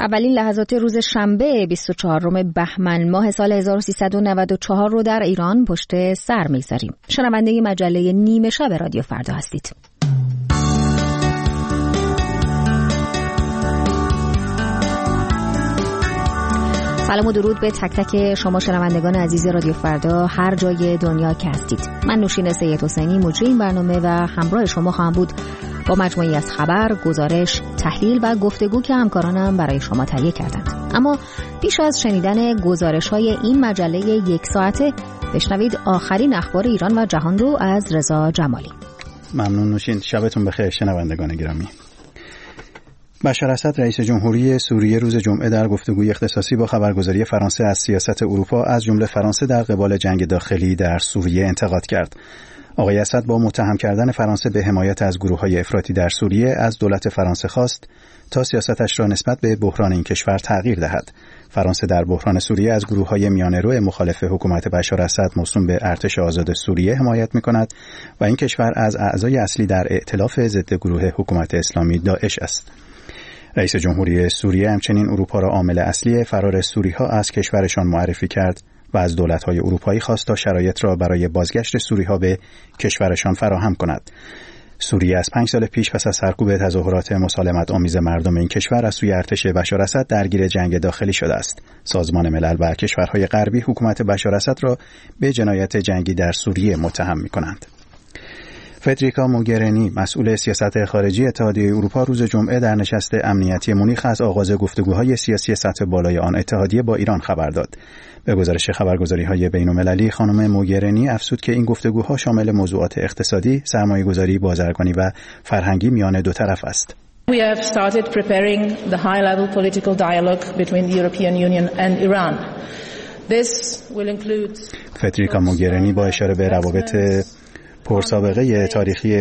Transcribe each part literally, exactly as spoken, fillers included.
اولین لحظات روز شنبه بیست و چهارم بهمن ماه سال هزار و سیصد و نود و چهار رو در ایران پشت سر می‌گذاریم. شنونده مجله نیمه شب رادیو فردا هستید. سلام و درود به تک تک شما شنوندگان عزیز رادیو فردا هر جای دنیا که هستید. من نوشین سید حسینی مجری این برنامه و همراه شما خواهم بود با مجموعی از خبر، گزارش، تحلیل و گفتگو که همکارانم برای شما تهیه کردند. اما پیش از شنیدن گزارش‌های این مجله یک ساعته بشنوید آخرین اخبار ایران و جهان رو از رضا جمالی. ممنون نوشین. شبتون بخیر شنوندگان گرامی. بشار اسد رئیس جمهوری سوریه روز جمعه در گفتگوی اختصاصی با خبرگزاری فرانسه از سیاست اروپا از جمله فرانسه در قبال جنگ داخلی در سوریه انتقاد کرد. آقای اسد با متهم کردن فرانسه به حمایت از گروه‌های افراطی در سوریه از دولت فرانسه خواست تا سیاستش را نسبت به بحران این کشور تغییر دهد. فرانسه در بحران سوریه از گروه‌های میانه‌رو مخالف حکومت بشار اسد موسوم به ارتش آزاد سوریه حمایت می‌کند و این کشور از اعضای اصلی در ائتلاف ضد گروه حکومت اسلامی داعش است. رئیس جمهوری سوریه همچنین اروپا را عامل اصلی فرار سوری‌ها از کشورشان معرفی کرد و از دولت‌های اروپایی خواست تا شرایط را برای بازگشت سوری‌ها به کشورشان فراهم کند. سوریه از پنج سال پیش پس از سرکوب تظاهرات مسالمت آمیز مردم این کشور از سوی ارتش بشار اسد درگیر جنگ داخلی شده است. سازمان ملل و کشورهای غربی حکومت بشار اسد را به جنایت جنگی در سوریه متهم می‌کنند. فدریکا موگرینی مسئول سیاست خارجی اتحادیه اروپا روز جمعه در نشست امنیتی مونیخ از آغاز گفتگوهای سیاسی سطح بالای آن اتحادیه با ایران خبر داد. به گزارش خبرگزاری‌های بین‌المللی خانم موگرینی افزود که این گفتگوها شامل موضوعات اقتصادی، سرمایه‌گذاری، بازرگانی و فرهنگی میان دو طرف است. We have started preparing the high-level political dialogue between the European Union and Iran. This will include فدریکا موگرینی با اشاره به روابط پرسابقه تاریخی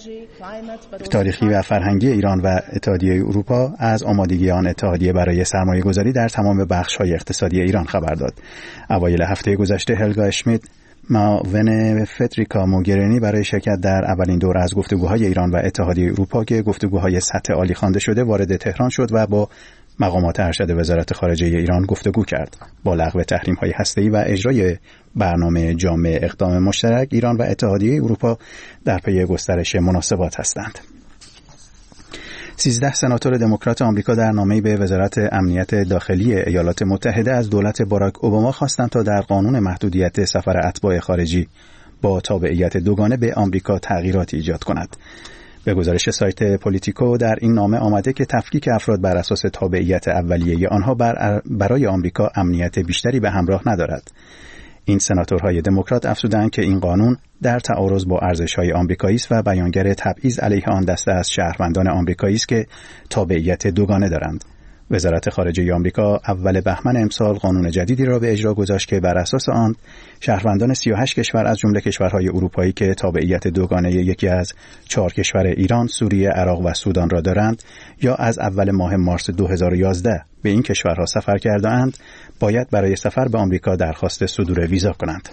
تاریخی و فرهنگی ایران و اتحادیه اروپا از آمادگی آن اتحادیه برای سرمایه گذاری در تمام بخش‌های اقتصادی ایران خبر داد. اوایل هفته گذشته هلگا اشمیت معاون فدریکا موگرینی برای شرکت در اولین دوره از گفتگوهای ایران و اتحادیه اروپا که گفتگوهای سطح عالی خوانده شده وارد تهران شد و با مقامات ارشد وزارت خارجه ایران گفتگو کرد. با لغو تحریم‌های هسته‌ای و اجرای برنامه جامع اقدام مشترک، ایران و اتحادیه اروپا در پی گسترش مناسبات هستند. سیزده سناتور دموکرات آمریکا در نامه‌ای به وزارت امنیت داخلی ایالات متحده از دولت باراک اوباما خواستند تا در قانون محدودیت سفر اتباع خارجی با تابعیت دوگانه به آمریکا تغییراتی ایجاد کند. به گزارش سایت پولیتیکو در این نامه آمده که تفکیک افراد بر اساس تابعیت اولیه آنها بر برای آمریکا امنیت بیشتری به همراه ندارد. این سناتورهای دموکرات افزودند که این قانون در تعارض با ارزش‌های آمریکایی است و بیانگر تبعیض علیه آن دسته از شهروندان آمریکایی است که تابعیت دوگانه دارند. وزارت خارجه آمریکا اول بهمن امسال قانون جدیدی را به اجرا گذاشت که بر اساس آن شهروندان سی و هشت کشور از جمله کشورهای اروپایی که تابعیت دوگانه یکی از چهار کشور ایران، سوریه، عراق و سودان را دارند یا از اول ماه مارس دو هزار و یازده به این کشورها سفر کرده‌اند، باید برای سفر به آمریکا درخواست صدور ویزا کنند.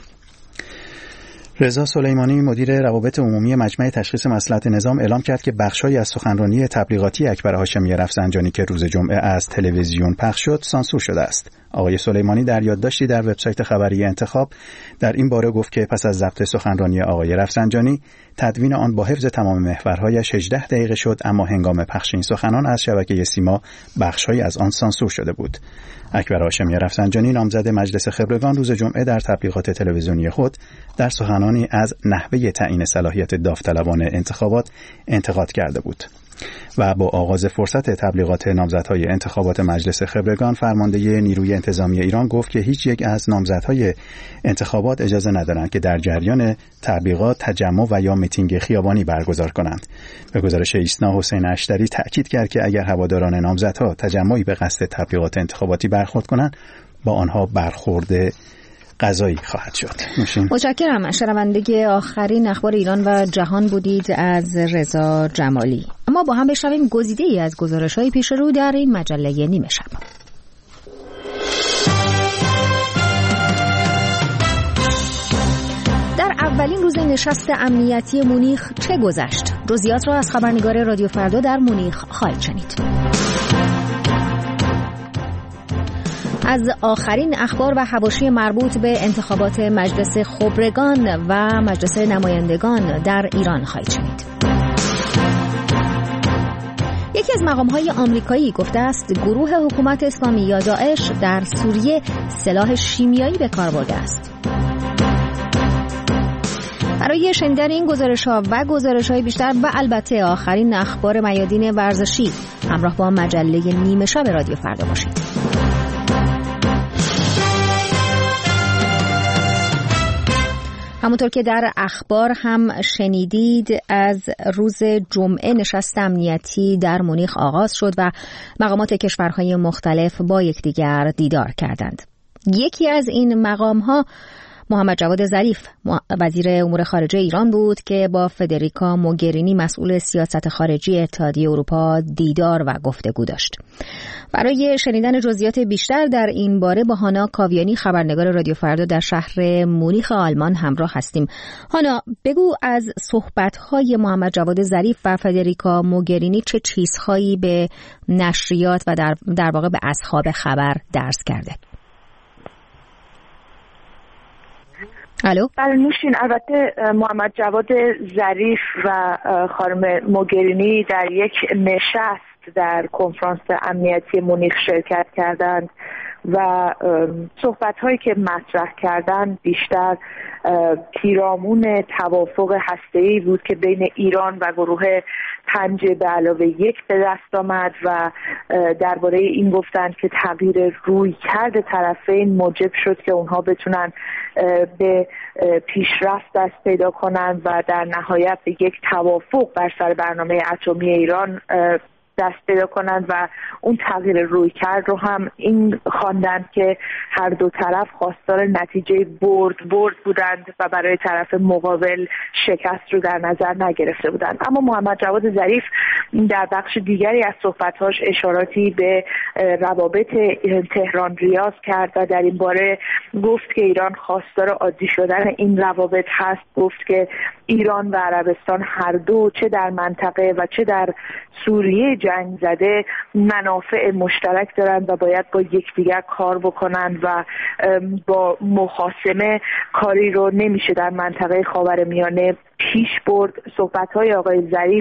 رضا سلیمانی مدیر روابط عمومی مجمع تشخیص مصلحت نظام اعلام کرد که بخش‌هایی از سخنرانی تبلیغاتی اکبر هاشمی رفسنجانی که روز جمعه از تلویزیون پخش شد سانسور شده است. آقای سلیمانی در یادداشتی در وبسایت خبری انتخاب در این باره گفت که پس از ضبط سخنرانی آقای رفسنجانی تدوین آن با حفظ تمام محورهایش هجده دقیقه شد، اما هنگام پخش این سخنان از شبکه سیما بخش‌هایی از آن سانسور شده بود. اکبر هاشمی رفسنجانی نامزد مجلس خبرگان روز جمعه در تبلیغات تلویزیونی خود در سخنانی از نحوه تعیین صلاحیت داوطلبان انتخابات انتقاد کرده بود. و با آغاز فرصت تبلیغات نامزدهای انتخابات مجلس خبرگان، فرمانده نیروی انتظامی ایران گفت که هیچ یک از نامزدهای انتخابات اجازه ندارند که در جریان تبلیغات تجمع و یا میتینگ خیابانی برگزار کنند. به گزارش ایسنا حسین اشتری تأکید کرد که اگر هواداران نامزدها تجمعی به قصد تبلیغات انتخاباتی برخورد کنند، با آنها برخورد قضایی خواهد شد. متشکرم. شنونده آخرین اخبار ایران و جهان بودید از رضا جمالی. اما با هم بشنویم گزیده‌ای از گزارش‌های پیش رو در این مجله نیمه شب. در اولین روز نشست امنیتی مونیخ چه گذشت؟ جزئیات را از خبرنگار رادیو فردا در مونیخ خواهید شنید. از آخرین اخبار و حواشی مربوط به انتخابات مجلس خبرگان و مجلس نمایندگان در ایران خواهید شنید. یکی از مقام‌های آمریکایی گفته است گروه حکومت اسلامی یا داعش در سوریه سلاح شیمیایی به کار برده است. برای شنیدن این گزارش‌ها و گزارش‌های بیشتر و البته آخرین اخبار میادین ورزشی همراه با مجله نیمه شب رادیو فردا باشید. همونطور که در اخبار هم شنیدید، از روز جمعه نشست امنیتی در مونیخ آغاز شد و مقامات کشورهای مختلف با یکدیگر دیدار کردند. یکی از این مقام‌ها محمد جواد ظریف وزیر امور خارجه ایران بود که با فدریکا موگرینی مسئول سیاست خارجی اتحادیه اروپا دیدار و گفتگو داشت. برای شنیدن جزئیات بیشتر در این باره با هانا کاویانی خبرنگار رادیو فردا در شهر مونیخ آلمان همراه هستیم. هانا، بگو از صحبت‌های محمد جواد ظریف و فدریکا موگرینی چه چیزهایی به نشریات و در, در واقع به اصحاب خبر درس کرده؟ الو. بله نوشین، البته محمد جواد ظریف و خانم موگرینی در یک نشست در کنفرانس امنیتی مونیخ شرکت کردند و صحبت‌هایی که مطرح کردند بیشتر پیرامون توافق هسته‌ای بود که بین ایران و گروه پنج به علاوه یک به دست آمد و درباره این گفتند که تغییر رویکرد طرفین موجب شد که اونها بتونن به پیشرفت دست پیدا کنند و در نهایت به یک توافق بر سر برنامه اتمی ایران دست پیدا کنند و اون تغییر رویکرد رو هم این خواندند که هر دو طرف خواستار نتیجه برد برد بودند و برای طرف مقابل شکست رو در نظر نگرفته بودند. اما محمد جواد ظریف در بخش دیگری از صحبت‌هاش اشاراتی به روابط تهران ریاض کرد و در این باره گفت که ایران خواستار عادی شدن این روابط هست. گفت که ایران و عربستان هر دو چه در منطقه و چه در سوریه جنگ زده منافع مشترک دارند و باید با یکدیگر کار بکنند و با مخاصمه کاری رو نمیشه در منطقه خاورمیانه پیش برد. صحبت‌های آقای ظریف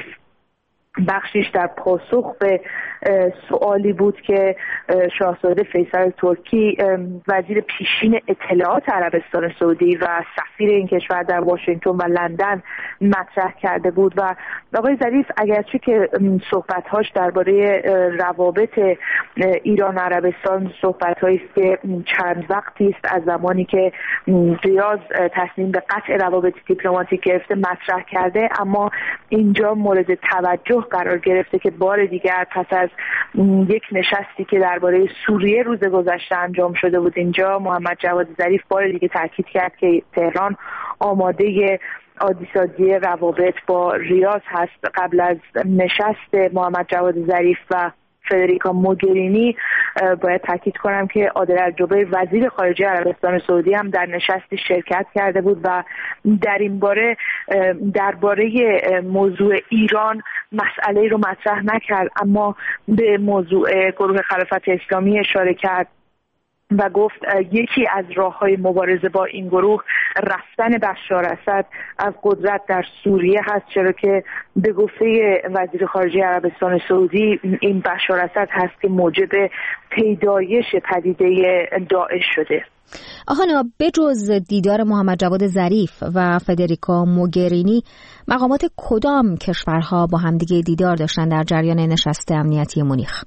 بخشیش در پاسخ به سوالی بود که شاهزاده فیصل ترکی وزیر پیشین اطلاعات عربستان سعودی و سفیر این کشور در واشنگتن و لندن مطرح کرده بود و آقای ظریف اگرچه که صحبت‌هاش درباره روابط ایران عربستان صحبت‌هایی است که چند وقتی است از زمانی که ریاض تصمیم به قطع روابط دیپلماتیک گرفته مطرح کرده، اما اینجا مورد توجه قرار گرفته که بار دیگر پس از یک نشستی که درباره سوریه روز گذشته انجام شده بود، اینجا محمد جواد ظریف بار دیگه تاکید کرد که تهران آماده عادی‌سازی روابط با ریاض هست. قبل از نشست محمد جواد ظریف و فدریکا موگرینی باید تاکید کنم که عادل الجبیر وزیر خارجه عربستان سعودی هم در نشستی شرکت کرده بود و در این باره درباره موضوع ایران مسئله رو مطرح نکرد، اما به موضوع گروه خلافت اسلامی اشاره کرد و گفت یکی از راه‌های مبارزه با این گروه رفتن بشار اسد از قدرت در سوریه هست، چرا که به گفته وزیر خارجه عربستان سعودی این بشار اسد هست که موجب پیدایش پدیده داعش شده. آهانا، بجز دیدار محمد جواد ظریف و فدریکا موگرینی، مقامات کدام کشورها با همدیگه دیدار داشتن در جریان نشست امنیتی مونیخ؟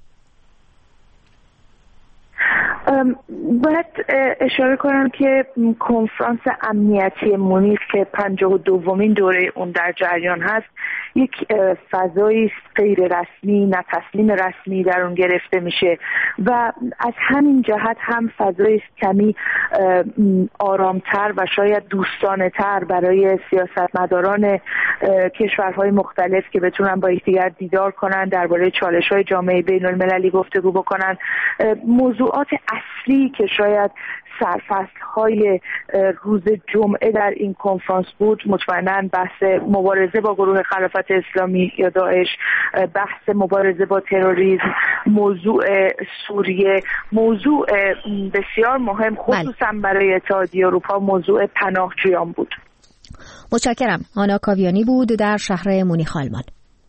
باید اشاره کنم که کنفرانس امنیتی مونیخ که پنجاه و دومین دوره اون در جریان هست یک فضایی غیر رسمی، نه تسلیم رسمی در اون گرفته میشه و از همین جهت هم فضایی کمی آرامتر و شاید دوستانه تر برای سیاستمداران کشورهای مختلف که بتونن با یکدیگر دیدار کنن، درباره چالش‌های جامعه بین‌المللی گفتگو بکنن. موضوعات اصلی که شاید سرفصل‌های روز جمعه در این کنفرانس بود مطمئناً بحث مبارزه با گروه خلافت خلافت اسلامی یا داعش، بحث مبارزه با تروریسم، موضوع سوریه، موضوع بسیار مهم خصوصا برای اتحادیه اروپا موضوع پناهجویان بود. متشکرم. آنا کاویانی بود در شهر مونیخ آلمان.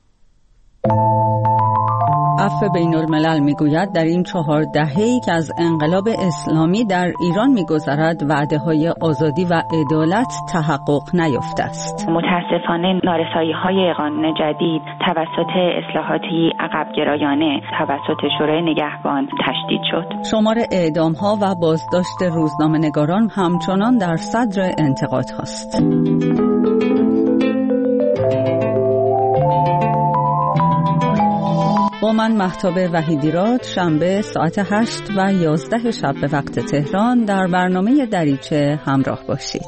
عفو بین الملل میگوید در این چهار دهه‌ای که از انقلاب اسلامی در ایران میگذرد وعده‌های آزادی و عدالت تحقق نیافته است. متاسفانه نارسایی‌های قانون جدید توسط اصلاحاتی عقب گرایانه توسط شورای نگهبان تشدید شد. شمار اعدام‌ها و بازداشت روزنامه‌نگاران همچنان در صدر انتقادهاست. با من مهتاب وحیدیراد شنبه ساعت هشت و یازده شب به وقت تهران در برنامه دریچه همراه باشید.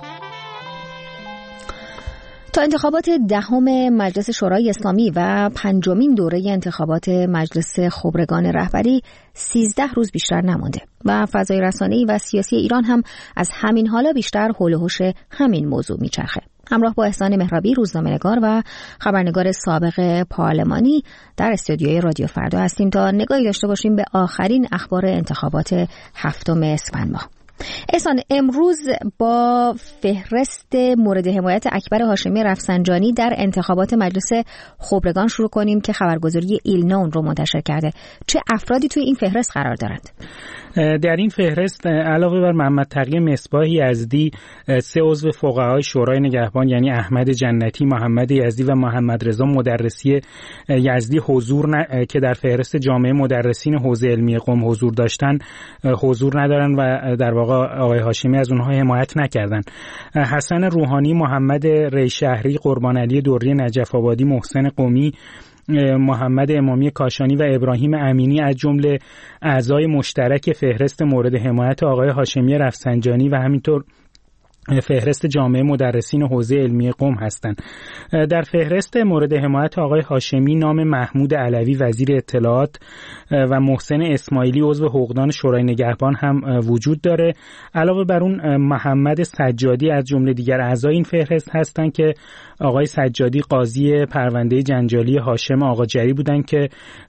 تا انتخابات دهم مجلس شورای اسلامی و پنجمین دوره انتخابات مجلس خبرگان رهبری سیزده روز بیشتر نمانده و فضای رسانه‌ای و سیاسی ایران هم از همین حالا بیشتر حول و حوش همین موضوع میچرخه. همراه با احسان مهرابی روزنامه‌نگار و خبرنگار سابق پارلمانی در استودیوی رادیو فردا هستیم تا نگاهی داشته باشیم به آخرین اخبار انتخابات هفتم اسفند ماه. احسان، امروز با فهرست مورد حمایت اکبر هاشمی رفسنجانی در انتخابات مجلس خبرگان شروع کنیم که خبرگزاری ایلنا رو منتشر کرده. چه افرادی توی این فهرست قرار دارند؟ در این فهرست علاوه بر محمد تقی مصباح یزدی، سه عضو فقهای شورای نگهبان یعنی احمد جنتی، محمد یزدی و محمد رضا مدرسی یزدی حضور ن... که در فهرست جامعه مدرسین حوزه علمی قم حضور داشتن حضور ندارن و در واقع آقای هاشمی از اونها حمایت نکردن. حسن روحانی، محمد ریشهری، قربان علی دوری نجف آبادی، محسن قمی، محمد امامی کاشانی و ابراهیم امینی از جمله اعضای مشترک فهرست مورد حمایت آقای هاشمی رفسنجانی و همینطور فهرست جامعه مدرسین حوزه علمی قم هستند. در فهرست مورد حمایت آقای هاشمی نام محمود علوی وزیر اطلاعات و محسن اسماعیلی عضو حقوقدان شورای نگهبان هم وجود داره. علاوه بر اون محمد سجادی از جمله دیگر اعضای این فهرست هستند که آقای سجادی قاضی پرونده جنجالی هاشم آقاجری بودند که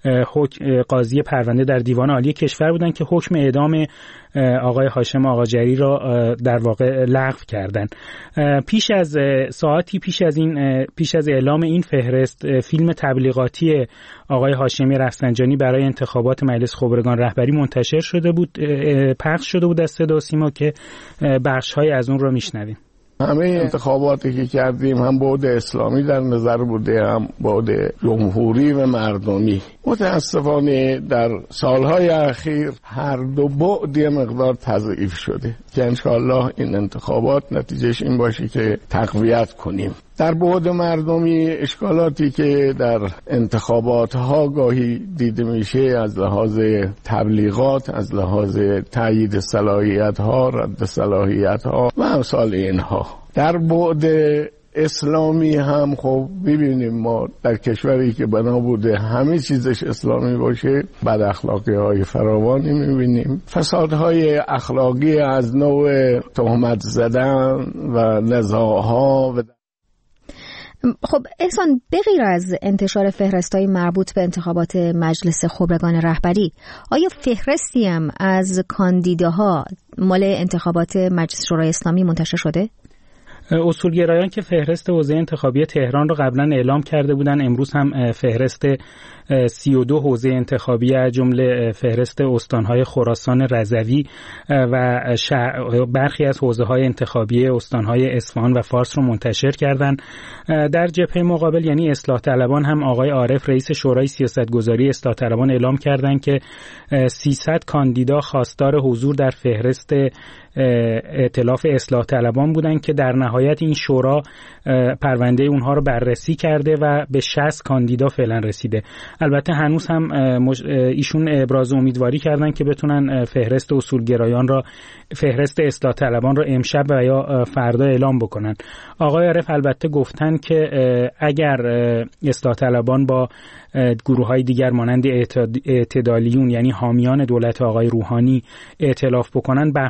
قاضی پرونده در دیوان عالی کشور بودند که حکم اعدام آقای هاشم آقاجری را در واقع لغو کردند. پیش از ساعتی پیش از این پیش از اعلام این فهرست فیلم تبلیغاتی آقای هاشمی رفسنجانی برای انتخابات مجلس خبرگان رهبری منتشر شده بود، پخش شده بود از صدا و سیما که بخش‌های از اون رو میشنویم. همه انتخاباتی که کردیم هم بعد اسلامی در نظر بوده هم بعد جمهوری و مردمی. متاسفانه در سالهای اخیر هر دو بعد یه مقدار تضعیف شده که انشاءالله این انتخابات نتیجهش این باشه که تقویت کنیم. در بعد مردمی اشکالاتی که در انتخابات ها گاهی دیده میشه از لحاظ تبلیغات، از لحاظ تایید صلاحیت ها، رد صلاحیت ها و امثال اینها. در بعد اسلامی هم خب ببینیم ما در کشوری که بنا بوده همه چیزش اسلامی باشه بد اخلاقی های فراوانی میبینیم، فسادهای اخلاقی از نوع تهمت زدن و نزاعها. و خب احسان، بغیر از انتشار فهرست‌های مربوط به انتخابات مجلس خبرگان رهبری، آیا فهرستی هم از کاندیداها مال انتخابات مجلس شورای اسلامی منتشر شده؟ اصولگرایان که فهرست حوزه انتخابی تهران رو قبلا اعلام کرده بودن، امروز هم فهرست سی و دو حوزه انتخابی از جمله فهرست استانهای خراسان رضوی و برخی از حوزه‌های انتخابی استانهای اصفهان و فارس رو منتشر کردند. در جبهه مقابل یعنی اصلاح طلبان هم آقای عارف رئیس شورای سیاستگذاری اصلاح طلبان اعلام کردند که سیصد کاندیدا خواستار حضور در فهرست ائتلاف اصلاح طلبان بودند که در نهایت این شورا پرونده اونها رو بررسی کرده و به شصت کاندیدا فعلا رسیده. البته هنوز هم ایشون ابراز امیدواری کردن که بتونن فهرست اصولگرایان را فهرست اصلاح طلبان را امشب و یا فردا اعلام بکنن. آقای عارف البته گفتن که اگر اصلاح طلبان با گروه‌های دیگر مانند اعتدالیون یعنی حامیان دولت آقای روحانی ائتلاف بکنن، بخش‌هایی از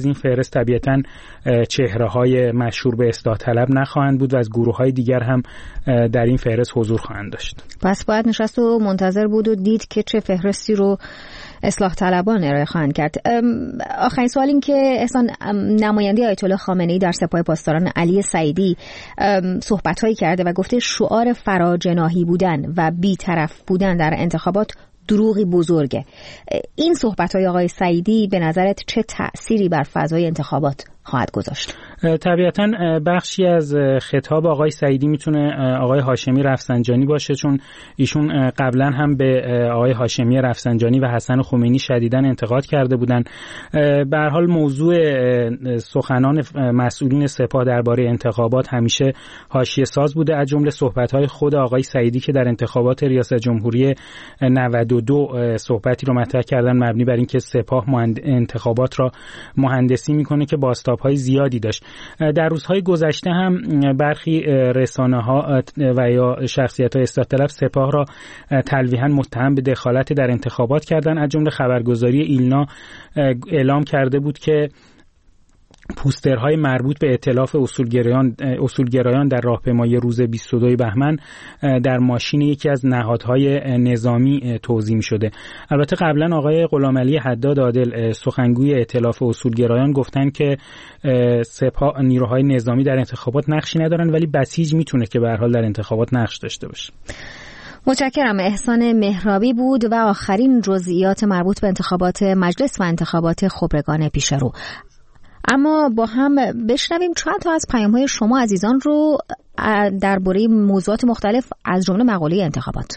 از این فهرست طبیعتاً چهره‌های مشهور به اصلاح طلب نخواهند بود و از گروه‌های دیگر هم در این فهرست حضور خواهند داشت. پس باید نشست و منتظر بود و دید که چه فهرستی رو اصلاح طلبان ارائه خواهند کرد. آخرین سوال این که احسان، نماینده آیت الله خامنه‌ای در سپاه پاسداران علی سعیدی صحبت‌هایی کرده و گفته شعار فراجناحی بودن و بی‌طرف بودن در انتخابات دروغی بزرگه. این صحبت‌های آقای سعیدی به نظرت چه تأثیری بر فضای انتخابات خواهد گذاشت؟ طبیعتاً بخشی از خطاب آقای سعیدی میتونه آقای هاشمی رفسنجانی باشه، چون ایشون قبلا هم به آقای هاشمی رفسنجانی و حسن خمینی شدیداً انتقاد کرده بودن. به هر حال موضوع سخنان مسئولین سپاه درباره انتخابات همیشه حاشیه ساز بوده، از جمله صحبت‌های خود آقای سعیدی که در انتخابات ریاست جمهوری نود و دو صحبتی رو مطرح کردن مبنی بر اینکه سپاه انتخابات را مهندسی میکنه که بازتاب‌های زیادی داشت. در روزهای گذشته هم برخی رسانه‌ها و یا شخصیت‌های اصلاح طلب سپاه را تلویحاً متهم به دخالت در انتخابات کردند. از جمله خبرگزاری ایلنا اعلام کرده بود که پوسترهای مربوط به ائتلاف اصولگرایان اصولگرایان در راهپیمایی روز بیست و دو بهمن در ماشین یکی از نهادهای نظامی توزیع می‌شده. البته قبلا آقای غلامعلی حداد عادل سخنگوی ائتلاف اصولگرایان گفتن که سپاه نیروهای نظامی در انتخابات نقشی ندارن، ولی بسیج میتونه که به هر حال در انتخابات نقش داشته باشه. متشکرم. احسان مهرابی بود و آخرین جزئیات مربوط به انتخابات مجلس و انتخابات خبرگان پیش رو. اما با هم بشنویم چند تا از پیام‌های شما عزیزان رو درباره موضوعات مختلف از جمله مقاله انتخابات.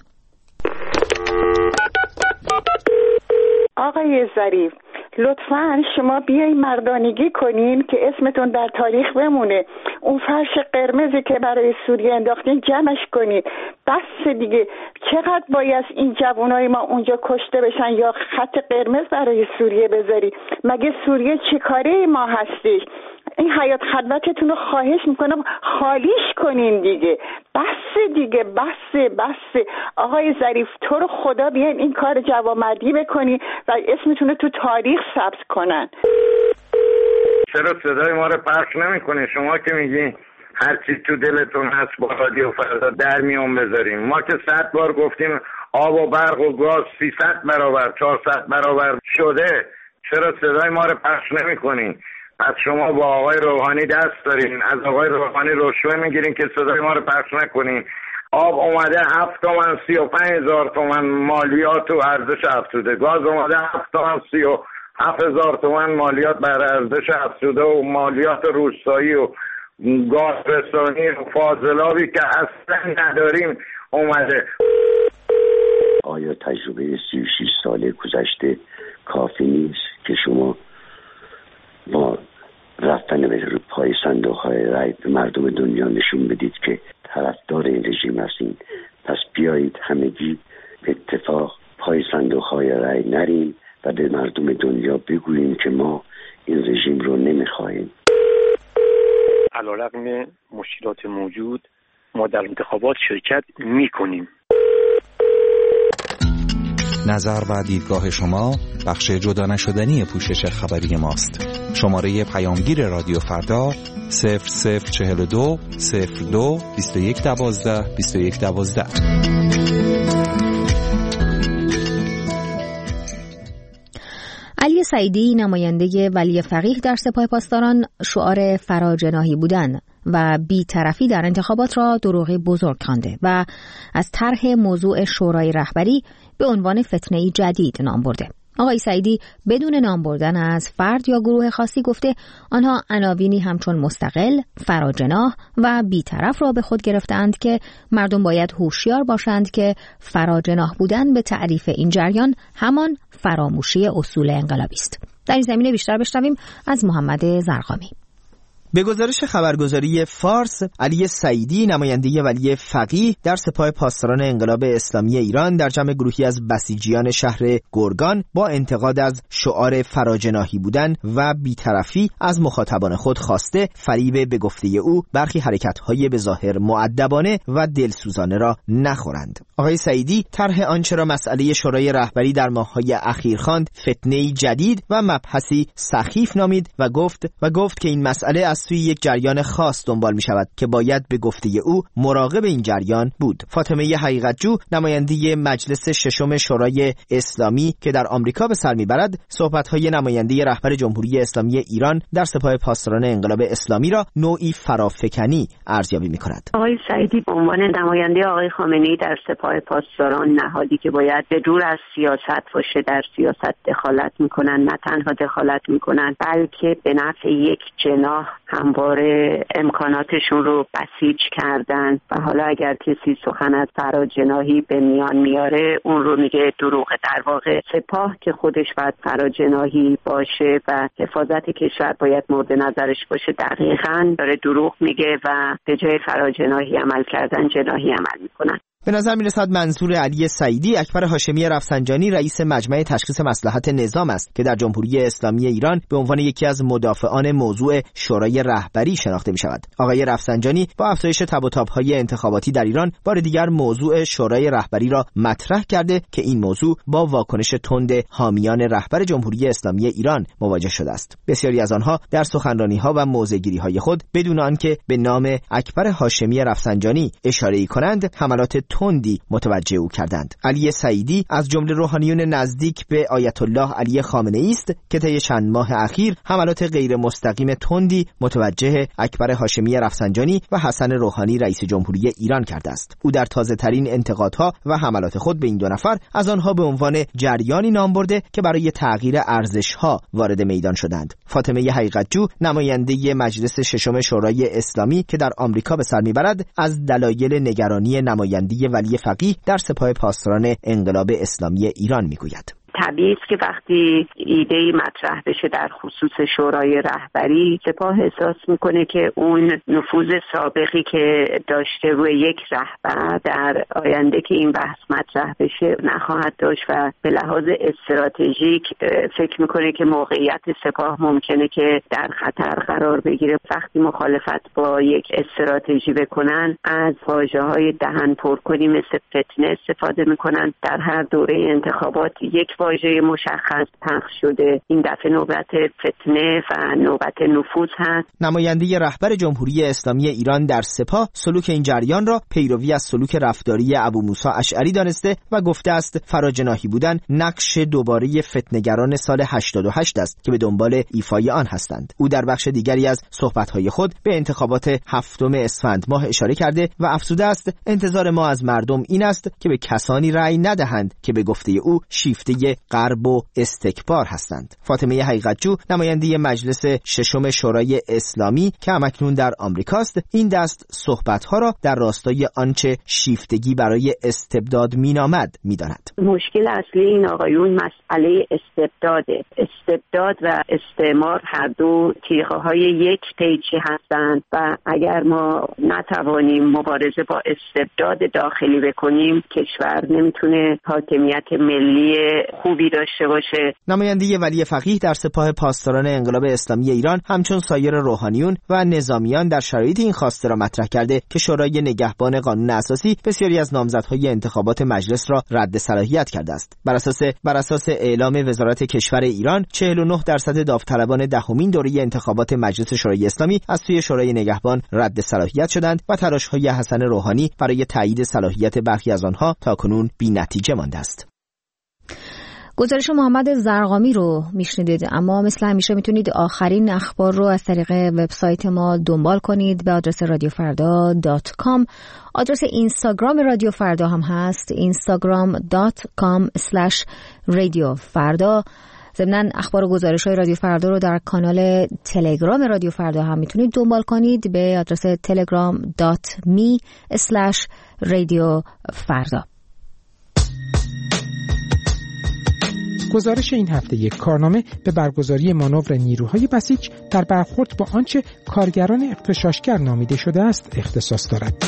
آقای ظریف، لطفاً شما بیاین مردانگی کنین که اسمتون در تاریخ بمونه. اون فرش قرمزی که برای سوریه انداختین جمعش کنین. بس دیگه، چقدر باید این جوانای ما اونجا کشته بشن یا خط قرمز برای سوریه بذاری؟ مگه سوریه چه کاره ما هستش؟ این حیات خلوتتون رو خواهش میکنم خالیش کنین دیگه. بس دیگه، بس بس. آقای ظریف، تو رو خدا بیاین این کار جوانمردی بکنین و اسمتون رو تو تاریخ ثبت کنن. چرا صدای ما رو پخش نمیکنین؟ شما که میگین هر چی تو دلتون هست با رادیو فردا در میون بذاریم. ما که صد بار گفتیم آب و برق و گاز سیصد برابر چهارصد برابر شده، چرا صدای ما رو پخش نمیکنین؟ از شما با آقای روحانی دست دارین، از آقای روحانی رشوه میگیرین که صدای ما رو پخش نکنین. آب اومده هفت تومن سی و پنج هزار تومن مالیات و ارزش افزوده، گاز اومده هفت تومن سی و هفت هزار تومن مالیات بر ارزش افزوده و مالیات روستایی و گاز رسانی و فاضلابی که اصلا نداریم اومده. آیا تجربه سی و شش ساله گذشته کافی نیست که شما با رفتن به رو پای صندوق های رای به مردم دنیا نشون بدید که طرفدار این رژیم هستین؟ پس بیایید همگی به اتفاق پای صندوق های رای نریم و به مردم دنیا بگوییم که ما این رژیم رو نمیخواهیم. علیرغم مشکلات موجود ما در انتخابات شرکت میکنیم. نظر و دیدگاه شما بخش جدا نشدنی پوشش خبری ماست. شماره پیامگیر رادیو فردا صفر صفر چهل و دو صفر دو بیست و یک دوازده بیست و یک دوازده. علی سعیدی، نماینده ولی فقیه در سپاه پاسداران، شعار فراجناحی بودن و بی‌طرفی در انتخابات را دروغی بزرگ خوانده و از طرح موضوع شورای رهبری به عنوان فتنه‌ای جدید نام برده. آقای سعیدی بدون نام بردن از فرد یا گروه خاصی گفته آنها عناوینی همچون مستقل، فراجناح و بی‌طرف را به خود گرفتند که مردم باید هوشیار باشند که فراجناح بودن به تعریف این جریان همان فراموشی اصول انقلابی است. در این زمینه بیشتر بشنویم از محمد زرقامی. به گزارش خبرگزاری فارس، علی سعیدی نماینده ولی فقیه در سپاه پاسداران انقلاب اسلامی ایران در جمع گروهی از بسیجیان شهر گرگان با انتقاد از شعار فراجناحی بودن و بی‌طرفی از مخاطبان خود خواسته فریب به گفته او برخی حرکت‌های به ظاهر مؤدبانه و دلسوزانه را نخورند. آقای سعیدی طرح آنچه را مسئله شورای رهبری در ماه‌های اخیر خواند فتنه‌ای جدید و مبحثی سخیف نامید و گفت و گفت که این مسئله از سوی یک جریان خاص دنبال می‌شود که باید به گفته او مراقب این جریان بود. فاطمه حقیقت‌جو نماینده مجلس ششم شورای اسلامی که در آمریکا به سر می‌برد، صحبت‌های نماینده رهبر جمهوری اسلامی ایران در سپاه پاسداران انقلاب اسلامی را نوعی فرافکنی ارزیابی می‌کند. آقای سعیدی به عنوان نماینده آقای خامنه‌ای در سپاه پاسداران، نهادی که باید به دور از سیاست باشه، در سیاست دخالت می‌کنن، نه تنها دخالت می‌کنن بلکه به نفع یک جناح همواره امکاناتشون رو بسیج کردن و حالا اگر کسی سخن از فراجناحی به میان میاره اون رو میگه دروغه. در واقع سپاه که خودش باید فراجناحی باشه و حفاظت کشور باید مورد نظرش باشه دقیقاً داره دروغ میگه و به جای فراجناحی عمل کردن جناحی عمل میکنن. به نظر می‌رسد منظور علی سعیدی اکبر هاشمی رفسنجانی رئیس مجمع تشخیص مصلحت نظام است که در جمهوری اسلامی ایران به عنوان یکی از مدافعان موضوع شورای رهبری شناخته می‌شود. آقای رفسنجانی با افزایش تب و تاب‌های انتخاباتی در ایران بار دیگر موضوع شورای رهبری را مطرح کرده که این موضوع با واکنش تند حامیان رهبر جمهوری اسلامی ایران مواجه شده است. بسیاری از آنها در سخنرانی‌ها و موضع‌گیری‌های خود بدون آنکه به نام اکبر هاشمی رفسنجانی اشاره‌ای کنند حملات تندی متوجه او کردند. علی سعیدی از جمله روحانیون نزدیک به آیت الله علی خامنه‌ای است که طی چند ماه اخیر حملات غیر مستقیم تندی متوجه اکبر هاشمی رفسنجانی و حسن روحانی رئیس جمهوری ایران کرده است. او در تازه‌ترین انتقادها و حملات خود به این دو نفر از آنها به عنوان جریانی نام برده که برای تغییر ارزش‌ها وارد میدان شدند. فاطمه حقیقت‌جو نماینده مجلس ششم شورای اسلامی که در آمریکا به سر میبرد از دلایل نگرانی نماینده ولی فقیه در سپاه پاسداران انقلاب اسلامی ایران میگوید. طبیعی است که وقتی ایده‌ای مطرح بشه در خصوص شورای رهبری، سپاه احساس میکنه که اون نفوذ سابقی که داشته روی یک رهبر در آینده که این بحث مطرح بشه نخواهد داشت و به لحاظ استراتژیک فکر میکنه که موقعیت سپاه ممکنه که در خطر قرار بگیره. وقتی مخالفت با یک استراتژی بکنن از واژه‌های دهن پر کنی مثل فتنه استفاده میکنن. در هر دوره انتخابات یک واژه مشخص پخش شده، این دفعه نوبت فتنه و نوبت نفوذ هست. نماینده رهبر جمهوری اسلامی ایران در سپاه سلوک این جریان را پیروی از سلوک رفتاری ابو موسی اشعری دانسته و گفته است فراجناحی بودن نقش دوباره فتنه‌گران سال هشتاد و هشت است که به دنبال ایفای آن هستند. او در بخش دیگری از صحبت‌های خود به انتخابات هفتم اسفند ماه اشاره کرده و افزوده است انتظار ما از مردم این است که به کسانی رأی ندهند که به گفته او شیفته غرب و استکبار هستند. فاطمه حقیقت‌جو نماینده مجلس ششم شورای اسلامی که همکنون در آمریکاست این دست صحبت‌ها را در راستای آنچه شیفتگی برای استبداد مینامد می‌داند. مشکل اصلی این آقایون مسئله استبداده. استبداد و استعمار هر دو تیغه‌های یک پیچی هستند و اگر ما نتوانیم مبارزه با استبداد داخلی بکنیم کشور نمیتونه حاکمیت ملی خوبی داشته باشه. نماینده ولی فقیه در سپاه پاسداران انقلاب اسلامی ایران همچون سایر روحانیون و نظامیان در شرایط این خواسته را مطرح کرده که شورای نگهبان قانون اساسی بسیاری از نامزدهای انتخابات مجلس را رد صلاحیت کرده است. بر اساس بر اساس اعلام وزارت کشور ایران چهل و نه درصد داوطلبان دهمین دوره انتخابات مجلس شورای اسلامی از سوی شورای نگهبان رد صلاحیت شدند و تلاش‌های حسن روحانی برای تایید صلاحیت برخی از آنها تاکنون بی‌نتیجه مانده است. گزارش محمد زرقامی رو میشنیدید، اما مثل همیشه میتونید آخرین اخبار رو از طریق وبسایت ما دنبال کنید به آدرس رادیو فردا دات کام. آدرس اینستاگرام رادیو فردا هم هست اینستاگرام دات کام اسلش رادیو فردا. ضمناً اخبار و گزارش‌های رادیو فردا رو در کانال تلگرام رادیو فردا هم میتونید دنبال کنید به آدرس تلگرام دات می اسلش رادیو فردا. گزارش این هفته یک کارنامه به برگزاری مانور نیروهای بسیج در برخورد با آنچه کارگران اغتشاشگر نامیده شده است اختصاص دارد.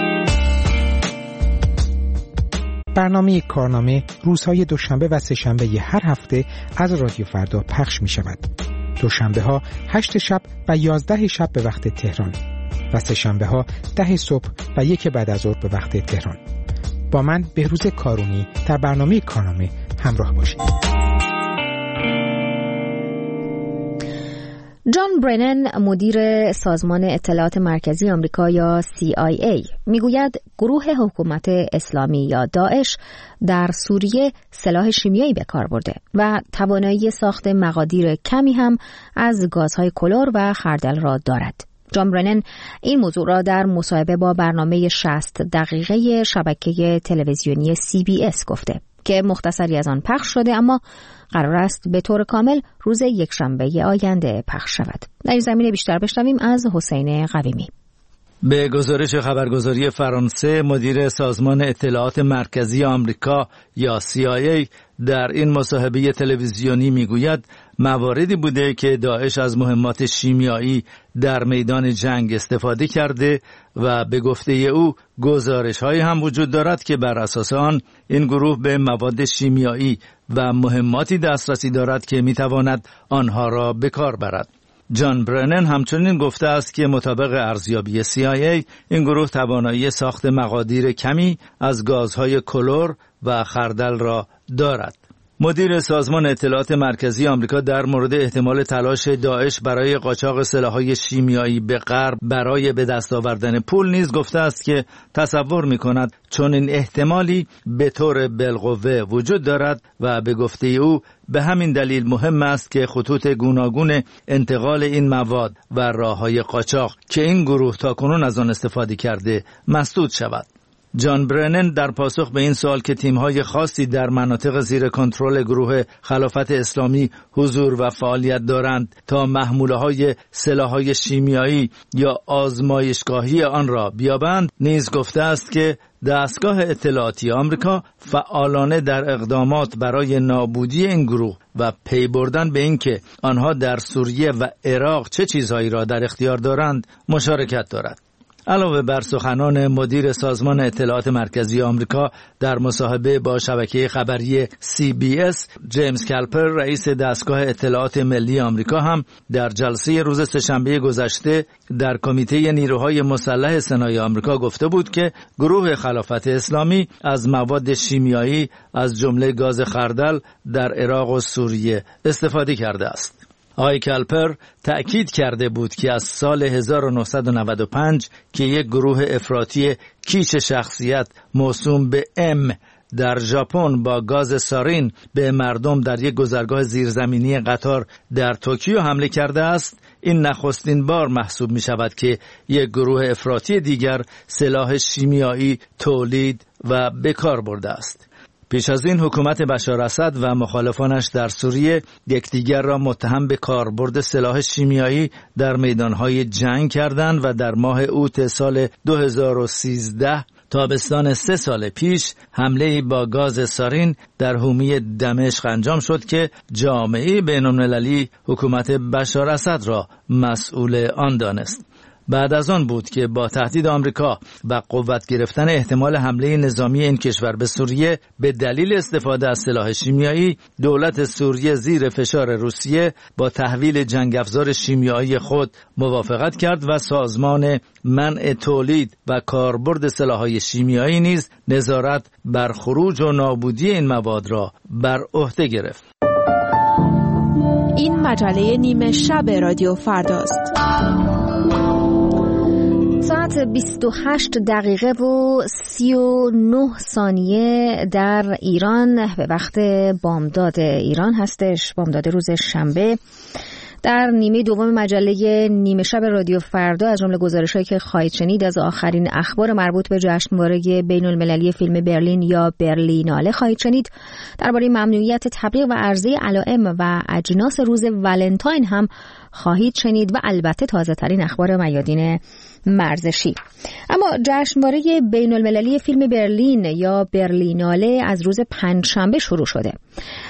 برنامه کارنامه روزهای دوشنبه و سه‌شنبه هر هفته از رادیو فردا پخش می شود. دوشنبه ها هشت شب و یازده شب به وقت تهران و سه‌شنبه ها ده صبح و یک بعد از ظهر به وقت تهران. با من بهروز کارونی در برنامه کارنامه همراه باشید. جان برنن، مدیر سازمان اطلاعات مرکزی آمریکا یا سی آی ای، میگوید گروه حکومت اسلامی یا داعش در سوریه سلاح شیمیایی به کار برده و توانایی ساخت مقادیر کمی هم از گازهای کلور و خردل را دارد. جان برنن این موضوع را در مصاحبه با برنامه شصت دقیقه شبکه تلویزیونی سی بی اس گفته که مختصری از آن پخش شده، اما قرار است به طور کامل روز یکشنبه آینده پخش شود. در این زمینه بیشتر بشنویم از حسین قویمی. به گزارش خبرگزاری فرانسه، مدیر سازمان اطلاعات مرکزی آمریکا یا سی آی ای در این مصاحبه تلویزیونی میگوید مواردی بوده که داعش از مهمات شیمیایی در میدان جنگ استفاده کرده و به گفته او گزارش‌هایی هم وجود دارد که بر اساس آن این گروه به مواد شیمیایی و مهماتی دسترسی دارد که میتواند آنها را به کار برد. جان برنن همچنین گفته است که مطابق ارزیابی سی آی ای این گروه توانایی ساخت مقادیر کمی از گازهای کلور و خردل را دارد. مدیر سازمان اطلاعات مرکزی آمریکا در مورد احتمال تلاش داعش برای قاچاق سلاح‌های شیمیایی به غرب برای به دست آوردن پول نیز گفته است که تصور می‌کند چون این احتمالی به طور بالقوه وجود دارد و به گفته او به همین دلیل مهم است که خطوط گوناگون انتقال این مواد و راه‌های قاچاق که این گروه تاکنون از آن استفاده کرده مسدود شود. جان برنن در پاسخ به این سوال که تیم‌های خاصی در مناطق زیر کنترل گروه خلافت اسلامی حضور و فعالیت دارند تا محموله‌های سلاح‌های شیمیایی یا آزمایشگاهی آن را بیابند، نیز گفته است که دستگاه اطلاعاتی آمریکا فعالانه در اقدامات برای نابودی این گروه و پی بردن به اینکه آنها در سوریه و عراق چه چیزهایی را در اختیار دارند مشارکت دارد. علاوه بر سخنان مدیر سازمان اطلاعات مرکزی آمریکا در مصاحبه با شبکه خبری سی بی اس، جیمز کلپر، رئیس دستگاه اطلاعات ملی آمریکا، هم در جلسه روز سه‌شنبه گذشته در کمیته نیروهای مسلح سنای آمریکا گفته بود که گروه خلافت اسلامی از مواد شیمیایی از جمله گاز خردل در عراق و سوریه استفاده کرده است. آقای کلپر تأکید کرده بود که از سال هزار و نهصد و نود و پنج که یک گروه افراطی کیش شخصیت موسوم به ام در ژاپن با گاز سارین به مردم در یک گذرگاه زیرزمینی قطار در توکیو حمله کرده است، این نخستین بار محسوب می شود که یک گروه افراطی دیگر سلاح شیمیایی تولید و به کار برده است. پیش از این حکومت بشار اسد و مخالفانش در سوریه یکدیگر را متهم به کاربرد سلاح شیمیایی در میدانهای جنگ کردند و در ماه اوت سال دو هزار و سیزده تابستان سه سال پیش حمله با گاز سارین در حومه دمشق انجام شد که جامعه بین‌المللی حکومت بشار اسد را مسئول آن دانست. بعد از آن بود که با تهدید آمریکا و قوت گرفتن احتمال حمله نظامی این کشور به سوریه به دلیل استفاده از سلاح شیمیایی، دولت سوریه زیر فشار روسیه با تحویل جنگ افزار شیمیایی خود موافقت کرد و سازمان منع تولید و کاربرد سلاح‌های شیمیایی نیز نظارت بر خروج و نابودی این مواد را بر عهده گرفت. این مجله نیمه شب رادیو فرداست. ساعت بیست و هشت دقیقه و سی و نه ثانیه در ایران به وقت بامداد ایران هستش، بامداد روز شنبه. در نیمه دوم مجله نیمه شب رادیو فردا از جمله گزارش‌هایی که خواهید شنید از آخرین اخبار مربوط به جشنواره بین‌المللی فیلم برلین یا برلیناله خواهید شنید. درباره ممنوعیت تبلیغ و عرضه علائم و اجناس روز ولنتاین هم خواهید شنید و البته تازه‌ترین اخبار میادین مرزشی. اما جشنواره بین‌المللی فیلم برلین یا برلیناله از روز پنجشنبه شروع شده.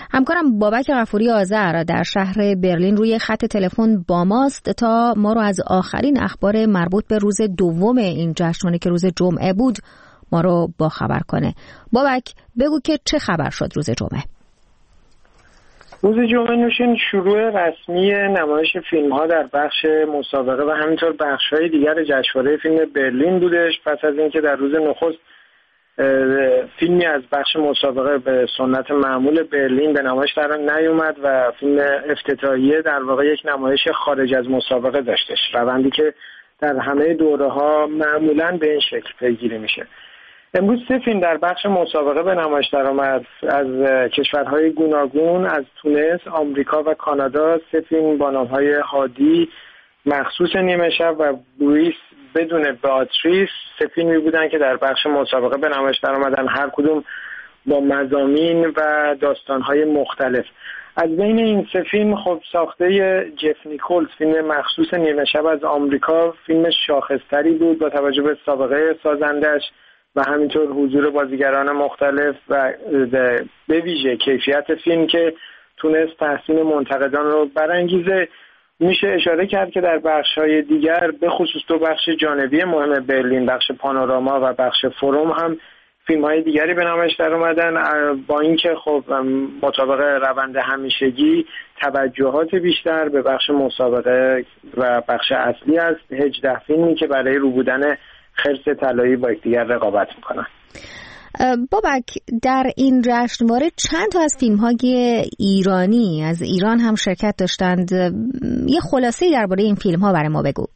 همکارم بابک غفوری آذر در شهر برلین روی خط تلفن با ماست تا ما رو از آخرین اخبار مربوط به روز دوم این جشنواره که روز جمعه بود ما رو با خبر کنه. بابک بگو که چه خبر شد روز جمعه؟ روز جمعه نوشین شروع رسمی نمایش فیلم ها در بخش مسابقه و همینطور بخش های دیگر جشنواره فیلم برلین بودش. پس از اینکه در روز نخست فیلمی از بخش مسابقه به سنت معمول برلین به نمایش در نیومد و فیلم افتتاحیه در واقع یک نمایش خارج از مسابقه داشتش، روندی که در همه دوره ها معمولاً به این شکل پیگیری میشه. امروز سه فیلم در بخش مسابقه به نمایش درآمد از کشورهای گوناگون، از تونس، آمریکا و کانادا. سه فیلم با نام‌های هادی، مخصوص نیمه شب و بوئیس بدون باتریس. سه فیلمی بودن که در بخش مسابقه به نمایش درآمدن، هر کدوم با مضامین و داستان‌های مختلف. از بین این سه فیلم خب ساخته جف نیکولز، فیلم مخصوص نیمه شب از آمریکا، فیلم شاخصتری بود با توجه به سابقه سازندش و همینطور حضور بازیگران مختلف و به ویژه کیفیت فیلم که تونست تحسین منتقدان رو برانگیزه. میشه اشاره کرد که در بخش‌های دیگر به خصوص دو بخش جانبی مهم برلین، بخش پانوراما و بخش فروم، هم فیلم‌های دیگری به نمایش در اومدن، با اینکه خب مطابق روند همیشگی توجهات بیشتر به بخش مسابقه و بخش اصلی است. هجده فیلمی که برای رو بودن خرس طلایی با یکدیگر رقابت میکنن. بابک، در این جشنواره چند تا از فیلم‌های ایرانی از ایران هم شرکت داشتند. یه خلاصه‌ای درباره این فیلم‌ها برای ما بگو.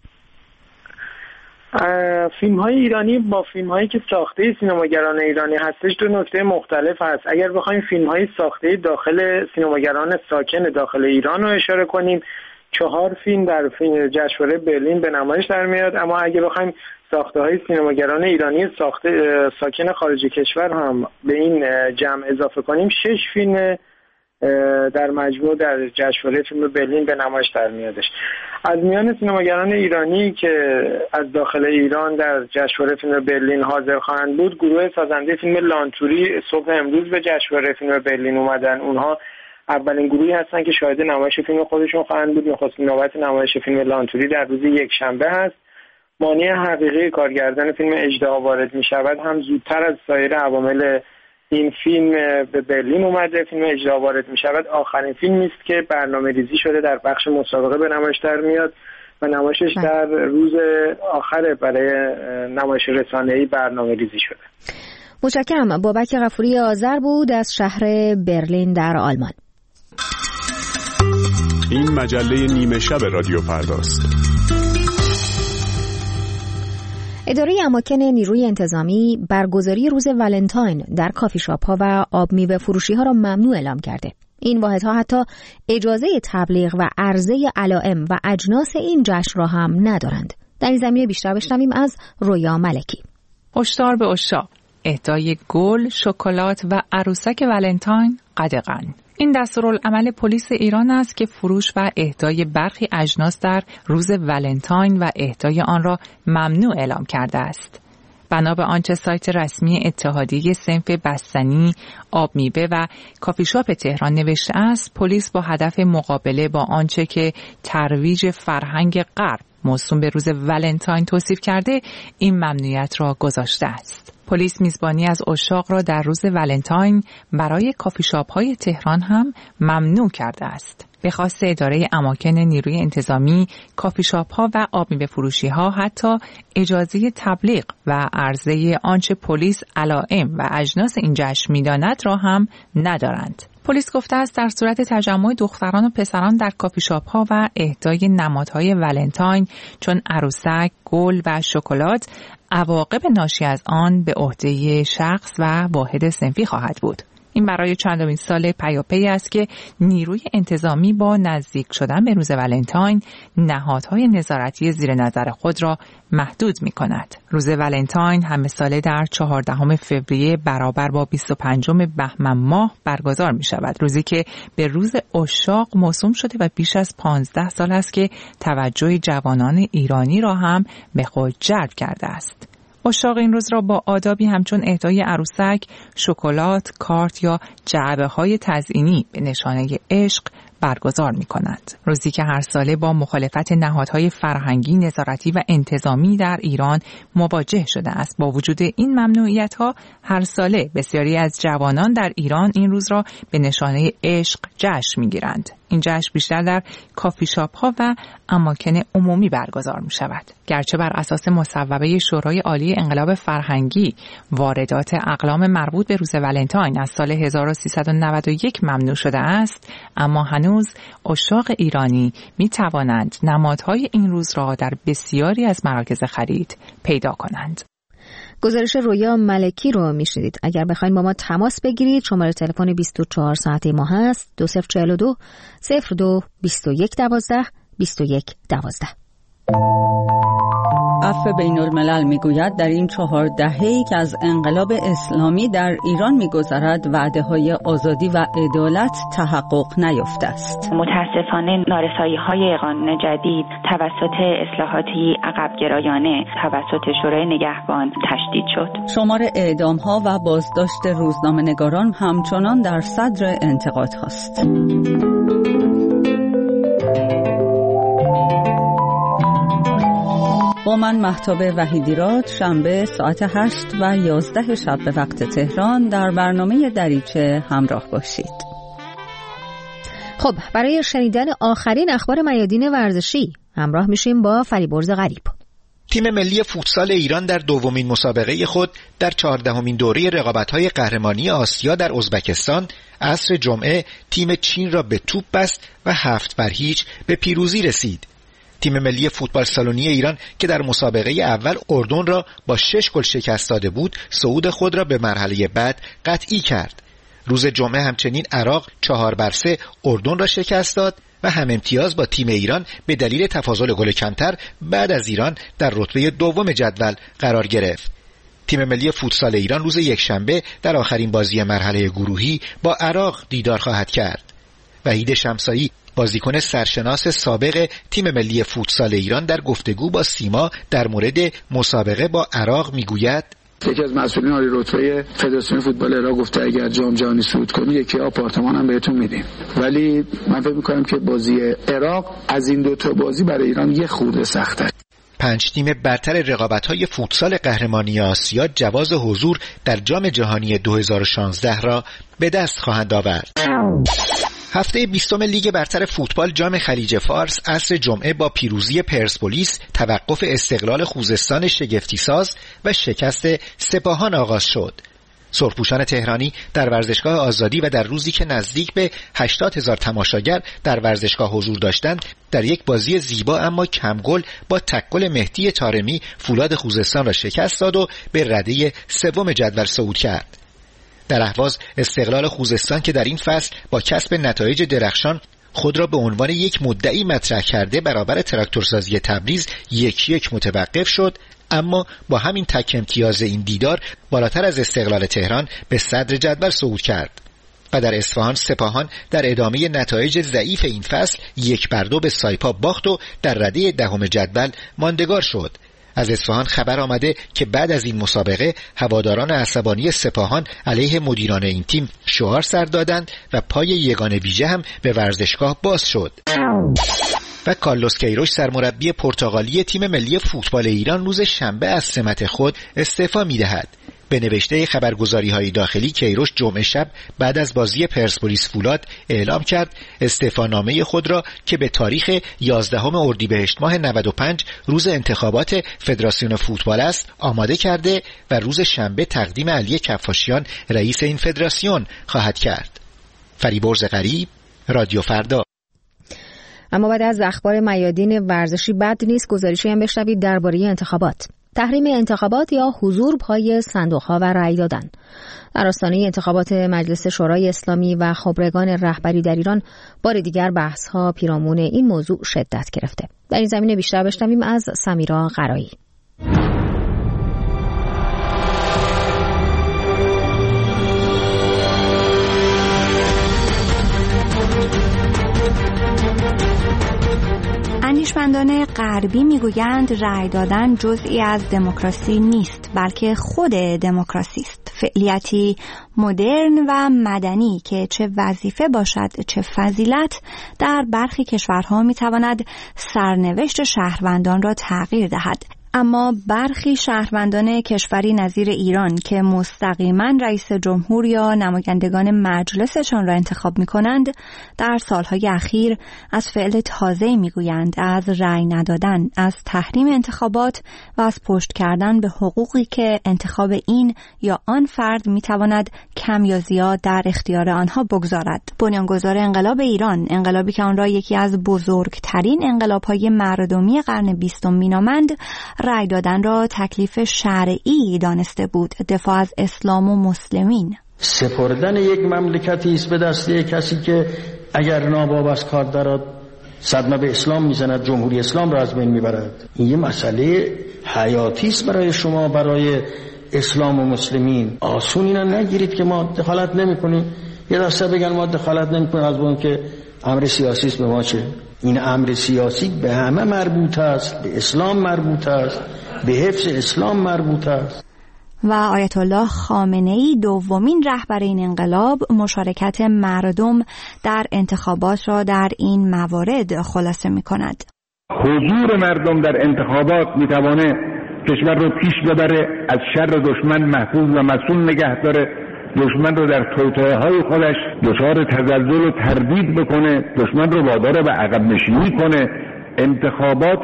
فیلم‌های ایرانی با فیلم‌هایی که ساخته سینماگران ایرانی هستش دو نکته مختلف هست. اگر بخوایم فیلم‌های ساخته داخل سینماگران ساکن داخل ایران رو اشاره کنیم، چهار فیلم در فیلم جشنواره برلین به نمایش در میاد. اما اگه بخوایم ساخته‌های سینماگران ایرانی ساخته ساکن خارج کشور هم به این جمع اضافه کنیم، شش فیلم در مجموع در جشنواره فیلم برلین به نمایش در میادش. از میان سینماگران ایرانی که از داخل ایران در جشنواره فیلم برلین حاضر خواهند بود، گروه سازنده فیلم لانتوری صبح امروز به جشنواره فیلم برلین اومدن. اونها اولین گروهی هستن که شاهد نمایش فیلم خودشون خواهند بود. نخستین نوبت نمایش فیلم لانتوری در روز یک شنبه هست. مانی حقیقی کارگردان فیلم اژدها وارد می شود هم زودتر از سایر عوامل این فیلم به برلین اومده. فیلم اژدها وارد می شود آخرین فیلمی است که برنامه ریزی شده در بخش مسابقه به نمایش در میاد و نمایشش در روز آخر برای نمایش رسانه‌ای برنامه ریزی شده. متشکرم. بابک غفوری آذر بود از شهر برلین در آلمان. این مجله نیمه شب رادیو فرداست. اداره اماکن نیروی انتظامی برگزاری روز ولنتاین در کافی شاپ ها و آب میوه فروشی ها را ممنوع اعلام کرده. این واحدها حتی اجازه تبلیغ و عرضه علائم و اجناس این جشن را هم ندارند. در این زمینه بیشتر بشنویم از رویا ملکی. هشدار به عشاق: اهدای گل، شکلات و عروسک ولنتاین قدغن. این دستورالعمل پلیس ایران است که فروش و اهدای برخی اجناس در روز ولنتاین و اهدای آن را ممنوع اعلام کرده است. بنا به آنچه سایت رسمی اتحادیه صنف بستنی، آب میوه و کافی شاپ تهران نوشته است، پلیس با هدف مقابله با آنچه که ترویج فرهنگ غرب موسوم به روز ولنتاین توصیف کرده، این ممنوعیت را گذاشته است. پلیس میزبانی از عشاق را در روز ولنتاین برای کافی شاپ های تهران هم ممنوع کرده است. به خواست اداره اماکن نیروی انتظامی، کافی شاپ ها و آب میوه فروشی ها حتی اجازه تبلیغ و عرضه آنچه پلیس علائم و اجناس این جشن می‌داند را هم ندارند. پلیس گفته است در صورت تجمع دختران و پسران در کافی شاپ ها و اهدای نمادهای ولنتاین چون عروسک، گل و شکلات، عواقب ناشی از آن به عهده شخص و واحد صنفی خواهد بود. این برای چندمین سال پیاپی است که نیروی انتظامی با نزدیک شدن به روز ولنتاین نهادهای نظارتی زیر نظر خود را محدود می کند. روز ولنتاین همه ساله در چهاردهم فوریه برابر با بیست و پنجم بهمن ماه برگزار می شود. روزی که به روز عشاق موسوم شده و بیش از پانزده سال است که توجه جوانان ایرانی را هم به خود جلب کرده است. عشاق این روز را با آدابی همچون اهدای عروسک، شکلات، کارت یا جعبه‌های تزئینی به نشانه عشق برگزار می‌کنند. روزی که هر ساله با مخالفت نهادهای فرهنگی، نظارتی و انتظامی در ایران مواجه شده است. با وجود این ممنوعیت‌ها، هر ساله بسیاری از جوانان در ایران این روز را به نشانه عشق جشن می‌گیرند. این جشن بیشتر در کافی شاپ‌ها و اماکن عمومی برگزار می‌شود. گرچه بر اساس مصوبه شورای عالی انقلاب فرهنگی واردات اقلام مربوط به روز ولنتاین از سال هزار و سیصد و نود و یک ممنوع شده است، اما هنوز عشاق ایرانی می‌توانند نمادهای این روز را در بسیاری از مراکز خرید پیدا کنند. گزارش رویا ملکی رو میشنید. اگر بخواید با ما تماس بگیرید شماره تلفن بیست و چهار ساعته ما هست دو صفر چهل و دو صفر دو بیست و یک دوازده بیست و یک دوازده. عفو بین الملل میگوید در این چهار دهه‌ای که از انقلاب اسلامی در ایران میگذرد وعده‌های آزادی و عدالت تحقق نیافته است. متاسفانه نارسایی‌های قانون جدید توسط اصلاحاتی عقب گرایانه توسط شورای نگهبان تشدید شد. شمار اعدام‌ها و بازداشت روزنامه‌نگاران همچنان در صدر انتقاد هاست. با من مهتاب وحیدیراد شنبه ساعت هشت و یازده شب به وقت تهران در برنامه دریچه همراه باشید. خب برای شنیدن آخرین اخبار میادین ورزشی همراه میشیم با فریبرز غریب. تیم ملی فوتسال ایران در دومین مسابقه خود در چهاردهمین دوره رقابت‌های قهرمانی آسیا در ازبکستان عصر جمعه تیم چین را به توپ بست و هفت بر هیچ به پیروزی رسید. تیم ملی فوتبال سالونی ایران که در مسابقه اول اردن را با شش گل شکست داده بود، صعود خود را به مرحله بعد قطعی کرد. روز جمعه همچنین عراق چهار بر سه اردن را شکست داد و هم امتیاز با تیم ایران به دلیل تفاضل گل کمتر بعد از ایران در رتبه دوم جدول قرار گرفت. تیم ملی فوتسال ایران روز یکشنبه در آخرین بازی مرحله گروهی با عراق دیدار خواهد کرد. وحید شمسایی بازیکن سرشناس سابق تیم ملی فوتسال ایران در گفتگو با سیما در مورد مسابقه با عراق میگوید: یکی از مسئولین عالی رتبه فدراسیون فوتبال عراق گفته اگر جام جهانی صعود کنید یکی آپارتمان هم بهتون میدیم، ولی من فکر می‌کنم که بازی عراق از این دو تا بازی برای ایران یه خورده سخته. پنج تیم برتر رقابت‌های فوتسال قهرمانی آسیا جواز حضور در جام جهانی دو هزار و شانزده را به دست خواهند آورد. هفته بیستم لیگ برتر فوتبال جام خلیج فارس عصر جمعه با پیروزی پرسپولیس، توقف استقلال خوزستان شگفتیساز و شکست سپاهان آغاز شد. سرخپوشان تهرانی در ورزشگاه آزادی و در روزی که نزدیک به هشتاد هزار تماشاگر در ورزشگاه حضور داشتند، در یک بازی زیبا اما کم گل با تک گل مهدی طارمی فولاد خوزستان را شکست داد و به رده سوم جدول صعود کرد. در اهواز استقلال خوزستان که در این فصل با کسب نتایج درخشان خود را به عنوان یک مدعی مطرح کرده برابر تراکتورسازی تبریز یک یک متوقف شد، اما با همین تک امتیاز این دیدار بالاتر از استقلال تهران به صدر جدول صعود کرد. و در اصفهان سپاهان در ادامه نتایج ضعیف این فصل یک بر دو به سایپا باخت و در رده دهم جدول ماندگار شد. از اصفهان خبر آمده که بعد از این مسابقه هواداران عصبانی سپاهان علیه مدیران این تیم شعار سر دادند و پای یگان ویژه هم به ورزشگاه باز شد. و کارلوس کیروش سرمربی پرتغالی تیم ملی فوتبال ایران روز شنبه از سمت خود استعفا می‌دهد. به نوشته خبرگزاری‌های داخلی کیروش جمعه شب بعد از بازی پرسپولیس فولاد اعلام کرد استعفانامه خود را که به تاریخ یازدهم اردیبهشت ماه نود و پنج روز انتخابات فدراسیون فوتبال است آماده کرده و روز شنبه تقدیم علی کفاشیان رئیس این فدراسیون خواهد کرد. فریبرز غریب، رادیو فردا. اما بعد از اخبار میادین ورزشی بد نیست گزارشی هم بشنوید درباره انتخابات. تحریم انتخابات یا حضور پای صندوق‌ها و رأی دادن. در آستانه انتخابات مجلس شورای اسلامی و خبرگان رهبری در ایران بار دیگر بحث‌ها پیرامون این موضوع شدت گرفته. در این زمینه بیشتر بشنویم از سمیرا قرایی. دانشمندان غربی میگویند رأی دادن جزئی از دموکراسی نیست، بلکه خود دموکراسی است. فعالیتی مدرن و مدنی که چه وظیفه باشد چه فضیلت در برخی کشورها میتواند سرنوشت شهروندان را تغییر دهد. اما برخی شهروندان کشوری نظیر ایران که مستقیما رئیس جمهور یا نمایندگان مجلسشان را انتخاب می کنند، در سالهای اخیر از فعل تازه‌ای می گویند، از رأی ندادن، از تحریم انتخابات و از پشت کردن به حقوقی که انتخاب این یا آن فرد می تواند کم یا زیاد در اختیار آنها بگذارد. بنیانگذار انقلاب ایران، انقلابی که آن را یکی از بزرگترین انقلاب‌های مردمی قرن بیستم مینامند، رأی دادن را تکلیف شرعی دانسته بود، دفاع از اسلام و مسلمین. سپردن یک مملکتی است به دست یک کسی که اگر ناباب از کار درآد صدمه به اسلام میزند، جمهوری اسلام را از بین میبرد. این یه مسئله حیاتی است برای شما، برای اسلام و مسلمین. آسون اینا نگیرید که ما دخالت نمی‌کنیم. یه دسته بگن ما دخالت نمی‌کنیم از اون که امر سیاسی است، به ما چه؟ این امر سیاسی به همه مربوط است، به اسلام مربوط است، به حفظ اسلام مربوط است. و آیت الله خامنه‌ای دومین رهبر این انقلاب مشارکت مردم در انتخابات را در این موارد خلاصه می‌کند. حضور مردم در انتخابات می‌تواند کشور رو پیش ببره، از شر دشمن محفوظ و مسئول نگه داره، دشمن رو در توطئه‌های خودش دچار تزلزل و تردید بکنه، دشمن رو وادار به عقب نشینی کنه. انتخابات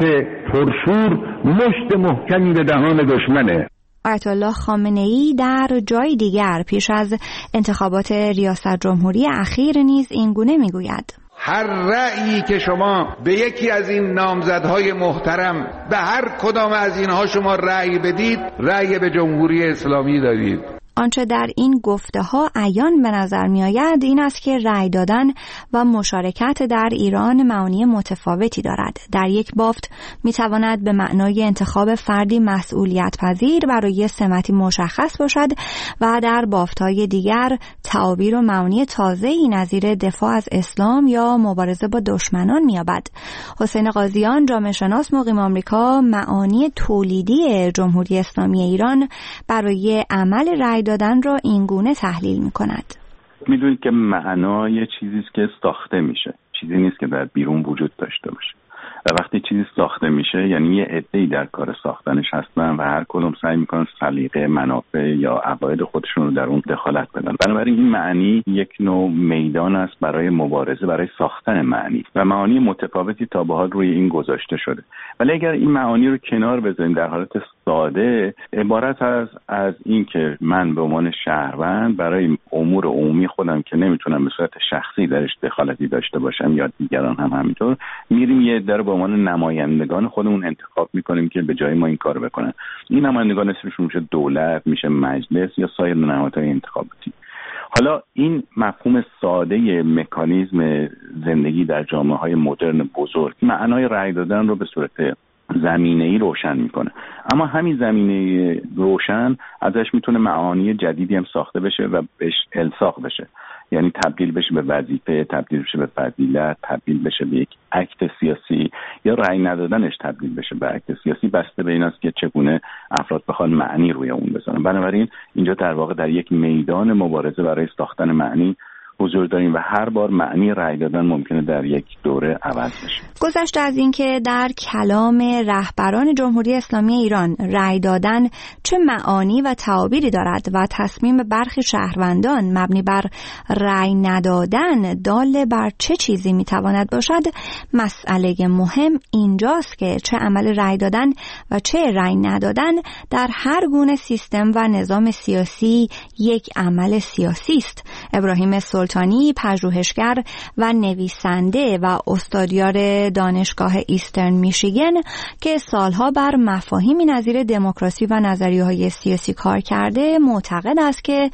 پرشور مشت محکمی به دهان دشمنه. آیت الله خامنه‌ای در جای دیگر پیش از انتخابات ریاست جمهوری اخیر نیز این گونه میگوید: هر رأیی که شما به یکی از این نامزدهای محترم، به هر کدام از اینها شما رأی بدید، رأی به جمهوری اسلامی دادید. آنچه در این گفته ها عیان به نظر می آید این است که رأی دادن و مشارکت در ایران معانی متفاوتی دارد. در یک بافت می تواند به معنای انتخاب فردی مسئولیت پذیر برای سمتی مشخص باشد و در بافت‌های دیگر تعابیر و معانی تازه‌ای نظیر دفاع از اسلام یا مبارزه با دشمنان می یابد. حسین قاضیان، جامعه شناس مقیم آمریکا، معانی تولیدی جمهوری اسلامی ایران برای عمل رأی دادن را اینگونه تحلیل می‌کند. می‌دونید که معنا یه چیزی است که ساخته میشه، چیزی نیست که در بیرون وجود داشته باشه. و وقتی چیزی ساخته میشه یعنی یه عده‌ای در کار ساختنش هستن و هر کدوم سعی میکنن سلیقه، منافع یا عقاید خودشون رو در اون دخالت بدن. بنابراین این معنی یک نوع میدان است برای مبارزه، برای ساختن معنی و معانی متفاوتی تا به حال روی این گذاشته شده. ولی اگر این معانی رو کنار بذاریم در حالت ساده، عبارت از از این که من به عنوان شهروند برای امور عمومی خودم که نمیتونم به صورت شخصی درش دخالتی داشته باشم یا دیگران هم همینطور، میریم یه در به عنوان نمایندگان خودمون انتخاب میکنیم که به جای ما این کارو بکنن. این نمایندگان اسمشون میشه دولت، میشه مجلس یا سایر نهادهای انتخاباتی. حالا این مفهوم ساده مکانیزم زندگی در جامعه‌های مدرن بزرگ معنای رأی دادن رو به صورت زمینه‌ای روشن میکنه، اما همین زمینه روشن ازش میتونه معانی جدیدی هم ساخته بشه و بهش الصاق بشه، یعنی تبدیل بشه به وظیفه، تبدیل بشه به فضیلت، تبدیل بشه به یک اکت سیاسی یا رأی ندادنش تبدیل بشه به اکت سیاسی، بسته به این است که چگونه افراد بخوان معنی روی اون بذارن. بنابراین اینجا در واقع در یک میدان مبارزه برای ساختن معنی حضور داریم و هر بار معنی رأی دادن ممکنه در یک دوره عوض بشه. گذشته از اینکه در کلام رهبران جمهوری اسلامی ایران رأی دادن چه معانی و تعابیری دارد و تصمیم برخی شهروندان مبنی بر رأی ندادن دال بر چه چیزی میتواند باشد، مسئله مهم اینجاست که چه عمل رأی دادن و چه رأی ندادن در هر گونه سیستم و نظام سیاسی یک عمل سیاسی است. ابراهیم سلطانی، پژوهشگر و نویسنده و استادیار دانشگاه ایسترن میشیگن که سالها بر مفاهیمی نظیر دموکراسی و نظریه‌های سیاسی کار کرده، معتقد است که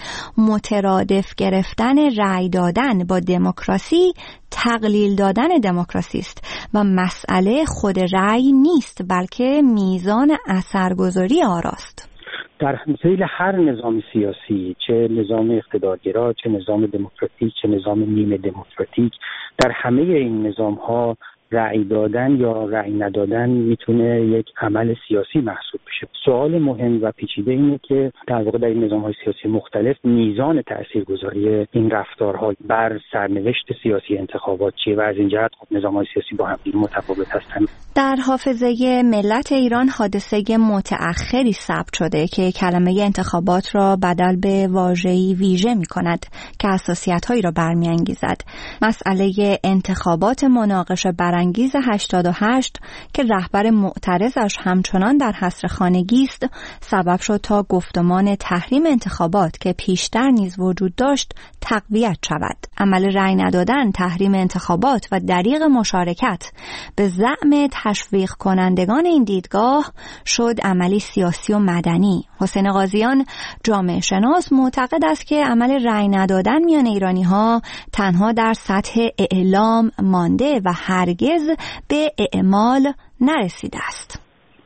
مترادف گرفتن رأی دادن با دموکراسی تقلیل دادن دموکراسی است و مسئله خود رأی نیست بلکه میزان اثرگذاری آراست. در ذیل هر نظام سیاسی، چه نظام اقتدارگرا، چه نظام دموکراتیک، چه نظام نیمه دموکراتیک، در همه این نظام‌ها رأی دادن یا رأی ندادن میتونه یک عمل سیاسی محسوب بشه. سوال مهم و پیچیده اینه که در واقع در این نظام‌های سیاسی مختلف میزان تاثیرگذاری این رفتارها بر سرنوشت سیاسی انتخابات چیه و از این جهت خب نظام‌های سیاسی با هم متفاوت هستند. در حافظه ملت ایران حادثه متأخری ثبت شده که کلمه انتخابات را بدل به واژه‌ای ویژه می‌کند که حساسیت‌هایی را برمی‌انگیزد. مسئله انتخابات مناقشه برانگیز هشتاد و هشت که رهبر معترضش همچنان در حصر خانگی است سبب شد تا گفتمان تحریم انتخابات که پیشتر نیز وجود داشت تقویت شود. عمل رأی ندادن، تحریم انتخابات و دریغ مشارکت به زعم تشویق کنندگان این دیدگاه شد عملی سیاسی و مدنی. حسین قاضیان جامعه شناس معتقد است که عمل رأی ندادن میان ایرانی ها تنها در سطح اعلام مانده و هرگز به اعمال نرسیده است.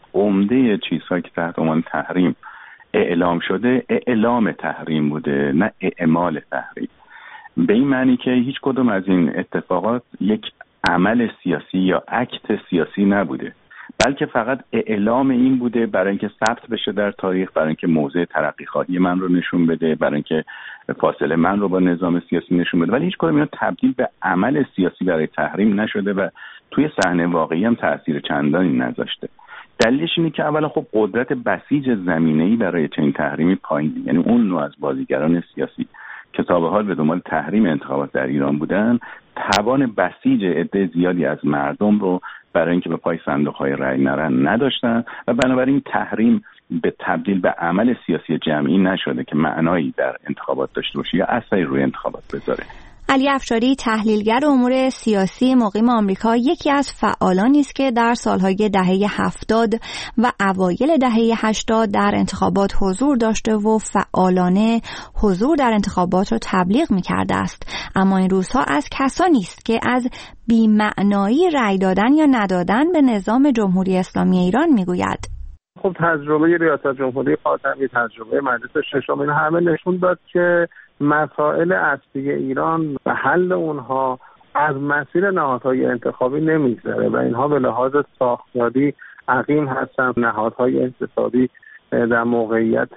عمده چیزهایی که تحت عنوان تحریم اعلام شده اعلام تحریم بوده، نه اعمال تحریم. به این معنی که هیچ کدوم از این اتفاقات یک عمل سیاسی یا اکت سیاسی نبوده، بلکه فقط اعلام این بوده برای اینکه ثبت بشه در تاریخ، برای اینکه موضع ترقی خواهی من رو نشون بده، برای اینکه فاصله من رو با نظام سیاسی نشون بده، ولی هیچ کدوم اینا تبدیل به عمل سیاسی برای تحریم نشده و توی صحنه واقعی هم تاثیر چندانی نذاشته. دلیلش اینه که اولا خب قدرت بسیج زمینه‌ای برای چنین تحریمی پایینه، یعنی اون نوع از بازیگران سیاسی که تا به حال به دنبال تحریم انتخابات در ایران بودن توان بسیج عده زیادی از مردم رو برای اینکه به پای صندوق‌های رأی نرن نداشتن و بنابراین تحریم به تبدیل به عمل سیاسی جمعی نشده که معنایی در انتخابات داشته باشه یا اثری روی انتخابات بذاره. علی افشاری تحلیلگر امور سیاسی مقیم آمریکا یکی از فعالانی است که در سالهای دهه هفتاد و اوایل دهه هشتاد در انتخابات حضور داشته و فعالانه حضور در انتخابات را تبلیغ می‌کرده است، اما این روزها از کسانی است که از بی‌معنایی رأی دادن یا ندادن به نظام جمهوری اسلامی ایران می‌گوید. خب تجربه ریاست جمهوری خاتمی، تجربه مجلس ششم، این همه نشون داد که مسائل اصلی ایران و حل اونها از مسیر نهادهای انتخابی نمیگذره و اینها به لحاظ ساختاری عقیم هستن. نهادهای انتصابی در موقعیت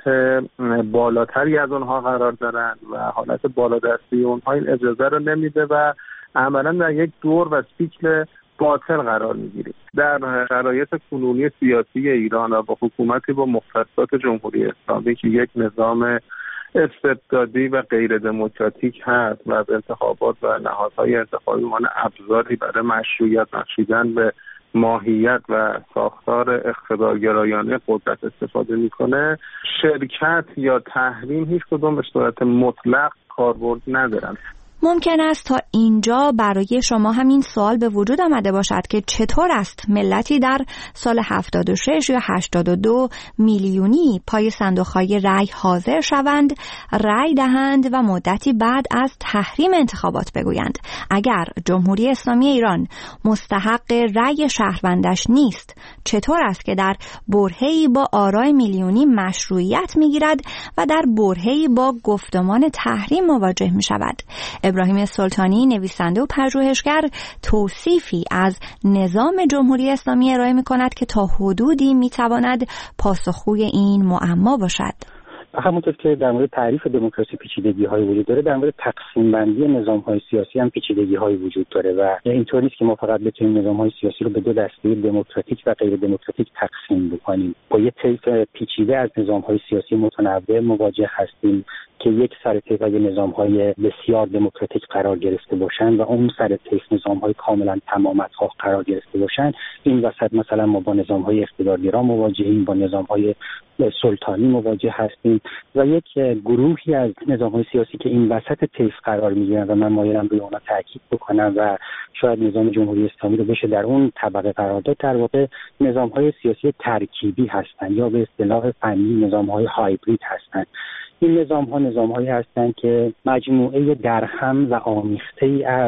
بالاتری از اونها قرار دارن و حالت بالادستی اونها این اجازه رو نمیده و عملا در یک دور و سیکل باطل قرار میگیریم. در شرایط کنونی سیاسی ایران و با حکومتی با مختصات جمهوری اسلامی که یک نظام استبدادی و غیر دموکراتیک هست و از انتخابات و نهادهای انتخابی عنوان ابزاری برای مشروعیت بخشیدن به ماهیت و ساختار اقتدارگرایانه قدرت استفاده میکنه، شرکت یا تحریم هیچ کدوم به صورت مطلق کاربرد ندارن. ممکن است تا اینجا برای شما همین سوال به وجود آمده باشد که چطور است ملتی در سال هفتاد و شش یا هشتاد و دو میلیونی پای صندوق‌های رأی حاضر شوند، رأی دهند و مدتی بعد از تحریم انتخابات بگویند. اگر جمهوری اسلامی ایران مستحق رأی شهروندش نیست، چطور است که در برهه‌ای با آرای میلیونی مشروعیت می‌گیرد و در برهه‌ای با گفتمان تحریم مواجه می‌شود؟ ابراهیم سلطانی نویسنده و پژوهشگر توصیفی از نظام جمهوری اسلامی ارائه می‌کند که تا حدودی می‌تواند پاسخگوی این معما باشد. همونطور که در مورد تعریف دموکراسی پیچیدگی‌های وجود داره، در مورد تقسیم بندی نظام‌های سیاسی هم پیچیدگی‌های وجود داره و اینطور نیست که ما فقط بتونیم نظام‌های سیاسی رو به دو دسته دموکراتیک و غیر دموکراتیک تقسیم بکنیم. با یه طیف پیچیده از نظام‌های سیاسی متنوع مواجه هستیم که یک سر طیف از نظام‌های بسیار دموکراتیک قرار گرفته باشن و اون سر طیف نظام‌های کاملا تمام‌خواه قرار گرفته باشن. این وسط مثلا ما با نظام‌های اقتدارگرا مواجهیم، با نظام‌های سلطانی مواجه هستیم و یک گروهی از نظام‌های سیاسی که این وسط طیف قرار می‌گیرن و من مایلم روی اونها تاکید بکنم و شاید نظام جمهوری اسلامی رو بشه در اون طبقه قرار داد، در واقع نظام‌های سیاسی ترکیبی هستند یا به اصطلاح فنی نظام‌های هایبرید هستند. این نظام‌ها نظام‌هایی هستند که مجموعه درهم و آمیخته‌ای از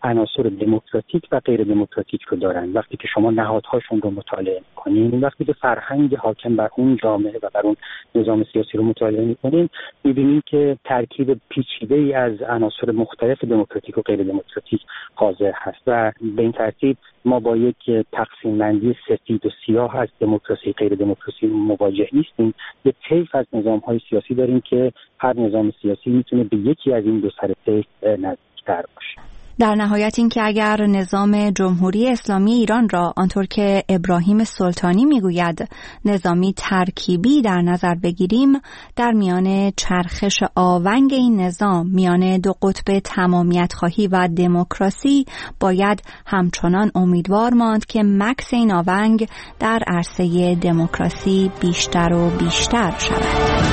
عناصر دموکراتیک و غیر دموکراتیک رو دارن. وقتی که شما نهادهاشون رو مطالعه می‌کنین، وقتی که فرهنگ حاکم بر اون جامعه و بر اون نظام سیاسی رو مطالعه می‌کنین، می‌بینین که ترکیب پیچیده‌ای از عناصر مختلف دموکراتیک و غیر دموکراتیک حاضر هست و به این ترتیب ما با یک تقسیم بندی سفید و سیاه از دموکراسی غیر دموکراسی مواجه نیستیم. یک طیف از نظام‌های سیاسی داریم که هر نظام سیاسی میتونه به یکی از این دو سر طیف نزدیک‌تر باشه. در نهایت این که اگر نظام جمهوری اسلامی ایران را آنطور که ابراهیم سلطانی میگوید نظامی ترکیبی در نظر بگیریم، در میان چرخش آونگ این نظام میان دو قطب تمامیت خواهی و دموکراسی باید همچنان امیدوار ماند که مکث این آونگ در عرصه دموکراسی بیشتر و بیشتر شود.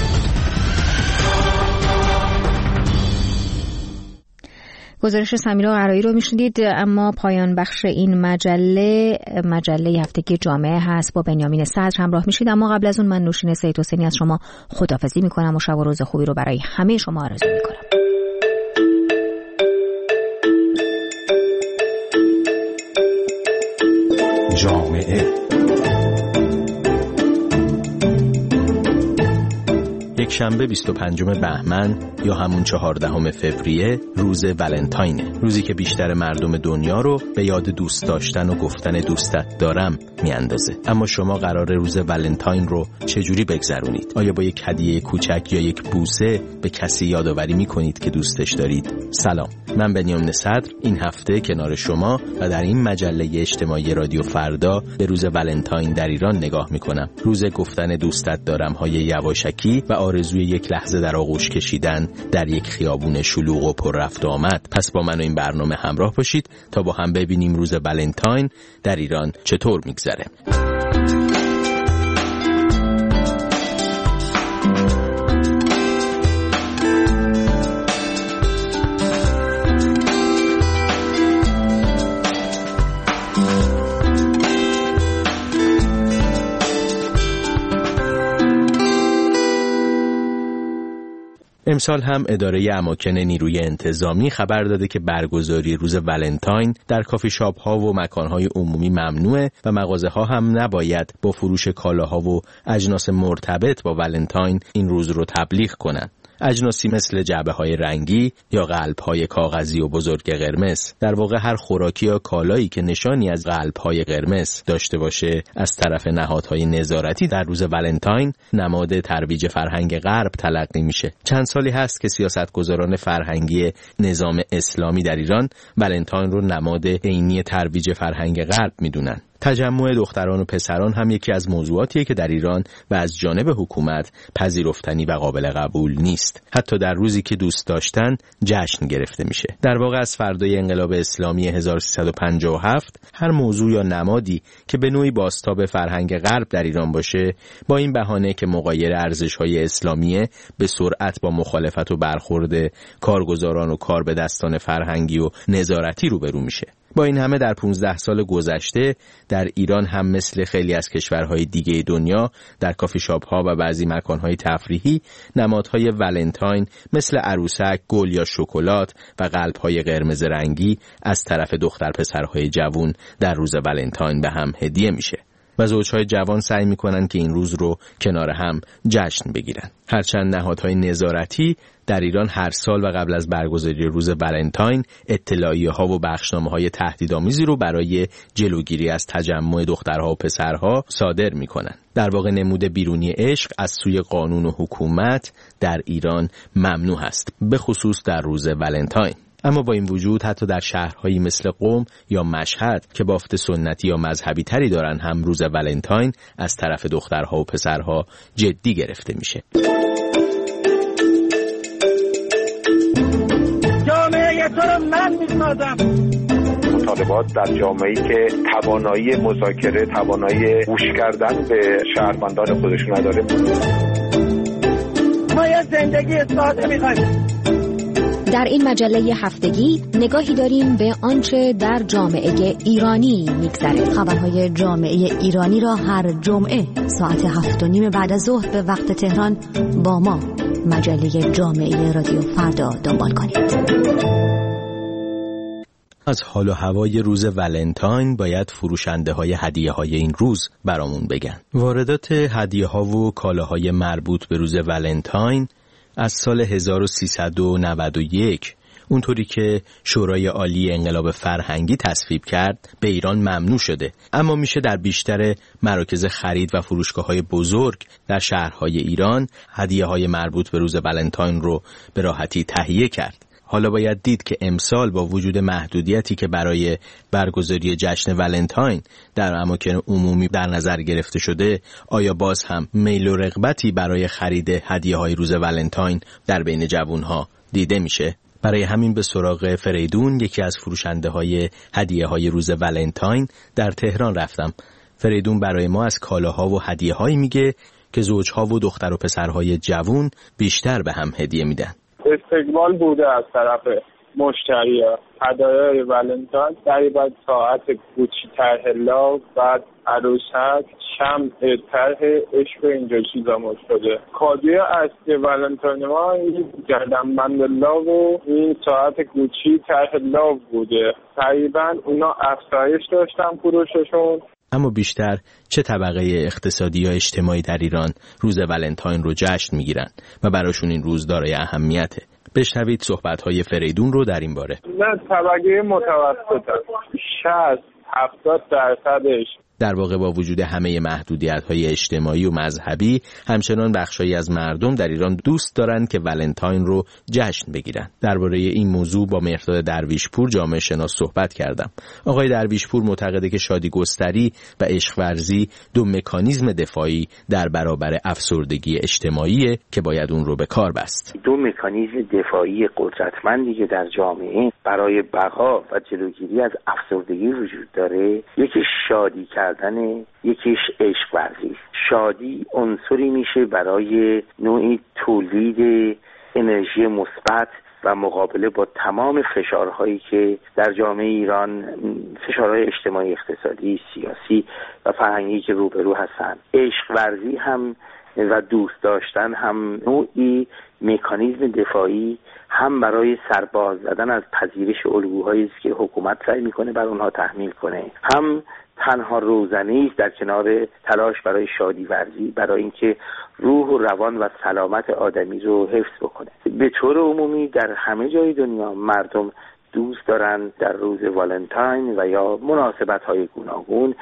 گزارش سمیرا قرایی رو میشنید. اما پایان بخش این مجله مجله هفتگی جامعه هست. با بنیامین صدر همراه میشید. اما قبل از اون من نوشین سید حسینی از شما خداحافظی میکنم و شب و روز خوبی رو برای همه شما آرزو میکنم. جامعه یک شنبه بیست و پنجم بهمن یا همون چهاردهم فوریه روز ولنتاینه، روزی که بیشتر مردم دنیا رو به یاد دوست داشتن و گفتن دوستت دارم میاندازه. اما شما قراره روز ولنتاین رو چجوری بگذرونید؟ آیا با یک هدیه کوچک یا یک بوسه به کسی یادآوری میکنید که دوستش دارید؟ سلام، من بنیامین صدر این هفته کنار شما و در این مجله اجتماعی رادیو فردا به روز ولنتاین در ایران نگاه میکنم. روز گفتن دوستت دارم های یواشکی و آرزوی یک لحظه در آغوش کشیدن در یک خیابون شلوغ و پر رفت و آمد. پس با من و این برنامه همراه باشید تا با هم ببینیم روز ولنتاین در ایران چطور میگذره. امسال هم اداره اماکن نیروی انتظامی خبر داده که برگزاری روز ولنتاین در کافی شاپ ها و مکان های عمومی ممنوعه و مغازه ها هم نباید با فروش کالاها و اجناس مرتبط با ولنتاین این روز رو تبلیغ کنن. اجناسی مثل جعبه های رنگی یا قلب های کاغذی و بزرگ قرمز، در واقع هر خوراکی یا کالایی که نشانی از قلب های قرمز داشته باشه از طرف نهادهای نظارتی در روز ولنتاین نماد ترویج فرهنگ غرب تلقی میشه. چند سالی هست که سیاستگزاران فرهنگی نظام اسلامی در ایران ولنتاین رو نماد عینی ترویج فرهنگ غرب میدونن. تجمع دختران و پسران هم یکی از موضوعاتیه که در ایران و از جانب حکومت پذیرفتنی و قابل قبول نیست. حتی در روزی که دوست داشتن جشن گرفته میشه. در واقع از فردای انقلاب اسلامی هزار و سیصد و پنجاه و هفت هر موضوع یا نمادی که به نوعی بازتاب فرهنگ غرب در ایران باشه، با این بهانه که مغایر ارزش‌های اسلامیه، به سرعت با مخالفت و برخورد کارگزاران و کار به دستان فرهنگی و نظارتی روبرو میشه. با این همه در پانزده سال گذشته در ایران هم مثل خیلی از کشورهای دیگه دنیا در کافی شاپ ها و بعضی مکانهای تفریحی نمادهای ولنتاین مثل عروسک، گل یا شکلات و قلب‌های قرمز رنگی از طرف دختر پسرهای جوان در روز ولنتاین به هم هدیه میشه و زوجهای جوان سعی میکنن که این روز رو کنار هم جشن بگیرن. هرچند نهادهای نظارتی در ایران هر سال و قبل از برگزاری روز ولنتاین اطلاعیه ها و بخشنامه های تهدیدآمیزی رو برای جلوگیری از تجمع دخترها و پسرها صادر میکنن. در واقع نمود بیرونی عشق از سوی قانون و حکومت در ایران ممنوع است، به خصوص در روز ولنتاین. اما با این وجود حتی در شهرهایی مثل قم یا مشهد که بافت سنتی یا مذهبی تری دارن هم روز ولنتاین از طرف دخترها و پسرها جدی گرفته میشه. جامعه تو رو من میسازم. مطالبات در جامعه‌ای که توانایی مذاکره، توانایی گوش کردن به شهروندان خودش نداره. ما یه زندگی ساده میخوایم. در این مجله هفتگی نگاهی داریم به آنچه در جامعه ایرانی میگذره. خبرهای جامعه ایرانی را هر جمعه ساعت هفت و نیم بعد از ظهر به وقت تهران با ما مجله جامعه رادیو فردا دنبال کنید. از حال و هوای روز ولنتاین باید فروشنده های هدیه های این روز برامون بگن. واردات هدیه ها و کالاهای مربوط به روز ولنتاین از سال هزار و سیصد و نود و یک اونطوری که شورای عالی انقلاب فرهنگی تصویب کرد به ایران ممنوع شده، اما میشه در بیشتر مراکز خرید و فروشگاه‌های بزرگ در شهرهای ایران هدیه‌های مربوط به روز ولنتاین رو به راحتی تهیه کرد. حالا باید دید که امسال با وجود محدودیتی که برای برگزاری جشن ولنتاین در اماکن عمومی در نظر گرفته شده، آیا باز هم میل و رغبتی برای خرید هدیه‌های روز ولنتاین در بین جوان‌ها دیده میشه؟ برای همین به سراغ فریدون، یکی از فروشنده های هدیه های روز ولنتاین در تهران رفتم. فریدون برای ما از کالاها و هدیه هایی میگه که زوجها و دختر و پسرهای جوون بیشتر به هم هدیه میدن. استقبال بوده از طرف مشتری‌ها. هدایای ولنتاین تقریبا ساعت گوچی طرح لاو، بعد عروسک، شمع طرح عشق، اینجا چیزا شده. کادوی اصلی ولنتاین ما این گردنبند لاو و این ساعت گوچی طرح لاو بوده. تقریبا اونا افزایش داشتن فروششون. اما بیشتر چه طبقه اقتصادی یا اجتماعی در ایران روز ولنتاین رو جشن میگیرن و براشون این روز دارای اهمیته؟ بشنوید صحبت‌های فریدون رو در این باره. نه، طبقه متوسط شصت هفتاد درصدش. در واقع با وجود همه محدودیت‌های اجتماعی و مذهبی، همچنان بخشایی از مردم در ایران دوست دارند که ولنتاین رو جشن بگیرن. درباره این موضوع با مهرداد درویشپور جامعه شناس صحبت کردم. آقای درویشپور معتقده که شادی گستری و عشق ورزی دو مکانیزم دفاعی در برابر افسردگی اجتماعیه که باید اون رو به کار بست. دو مکانیزم دفاعی قدرتمندی که در جامعه برای بقا و جلوگیری از افسردگی وجود داره، یکی شادی کردن، یکیش عشق ورزی. شادی عنصری میشه برای نوعی تولید انرژی مثبت و مقابله با تمام فشارهایی که در جامعه ایران، فشارهای اجتماعی، اقتصادی، سیاسی و فرهنگی که روبرو هستن. عشق ورزی هم و دوست داشتن هم نوعی مکانیزم دفاعی هم برای سرباز زدن از پذیرش الگوهایی است که حکومت سعی میکنه بر اونها تحمیل کنه، هم تنها روزنه است در کنار تلاش برای شادی ورزی، برای اینکه روح و روان و سلامت آدمی رو حفظ بکنه. به طور عمومی در همه جای دنیا مردم دوست دارن در روز والنتاین و یا مناسبت‌های گوناگون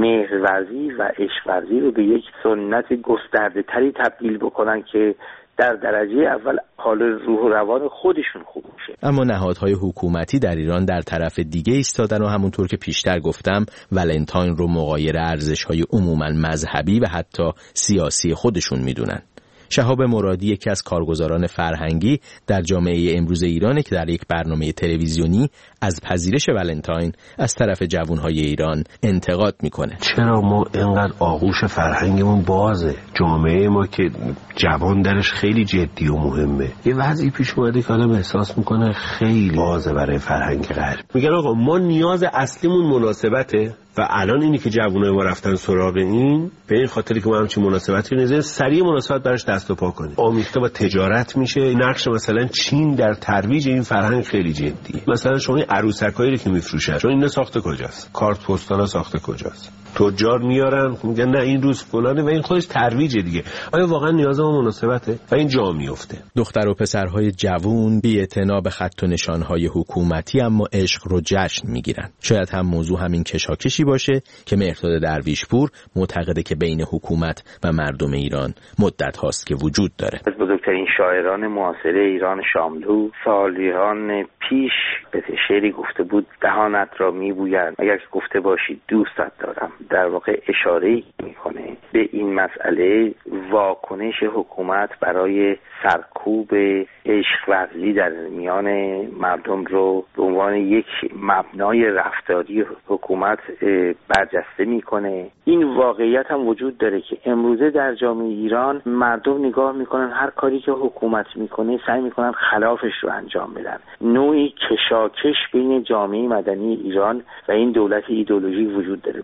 مهرورزی و عشق ورزی رو به یک سنت گسترده تری تبدیل بکنن که در درجه اول حال روح و روان خودشون خوب میشه. اما نهادهای حکومتی در ایران در طرف دیگه ایستادن و همونطور که پیشتر گفتم ولنتاین رو مغایر ارزش‌های عموماً مذهبی و حتی سیاسی خودشون میدونن. شهاب مرادی یکی از کارگزاران فرهنگی در جامعه امروز ایرانه که در یک برنامه تلویزیونی از پذیرش ولنتاین از طرف جوانهای ایران انتقاد میکنه. چرا ما اینقدر آغوش فرهنگمون بازه؟ جامعه ما که جوان درش خیلی جدی و مهمه. یه وضعی پیش اومده که آدم احساس میکنه خیلی بازه برای فرهنگ غرب. میگن آقا ما نیاز اصلیمون مناسبته و الان اینی که جوانای ما رفتن سراغ این، به این خاطری که ما همچین مناسبتی رو نذاریم سریع مناسبت براش دست و پا کنیم. آمیخته با تجارت میشه. نقش مثلا چین در ترویج این فرهنگ خیلی جدیه. مثلا شما این عروسکایی رو که میفروشن، چون اینا ساخته کجاست؟ کارت پستالا ساخته کجاست؟ تجار میارن میگن نه این روز فلانه و این خودش ترویج دیگه. آیا واقعا نیاز ما مناسبته؟ و این جا میفته. دختر و پسرهای جوون بی اعتنا به خط و نشانهای حکومتی اما عشق رو جشن میگیرن. شاید هم موضوع همین کشاکشی باشه که مهرداد درویشپور معتقده که بین حکومت و مردم ایران مدت هاست که وجود داره. از بزرگترین شاعران معاصر ایران شاملو سالیان پیش به شعری گفته بود دهانت را میبویند اگر که گفته باشی دوستت دارم. در واقع اشاره میکنه به این مسئله واکنش حکومت برای سرکوب عشق ورزی در میان مردم رو به عنوان یک مبنای رفتاری حکومت برجسته میکنه. این واقعیت هم وجود داره که امروزه در جامعه ایران مردم نگاه میکنن هر کاری که حکومت میکنه سعی میکنن خلافش رو انجام بدن. نوعی کشاکش بین جامعه مدنی ایران و این دولت ایدئولوژیک وجود داره.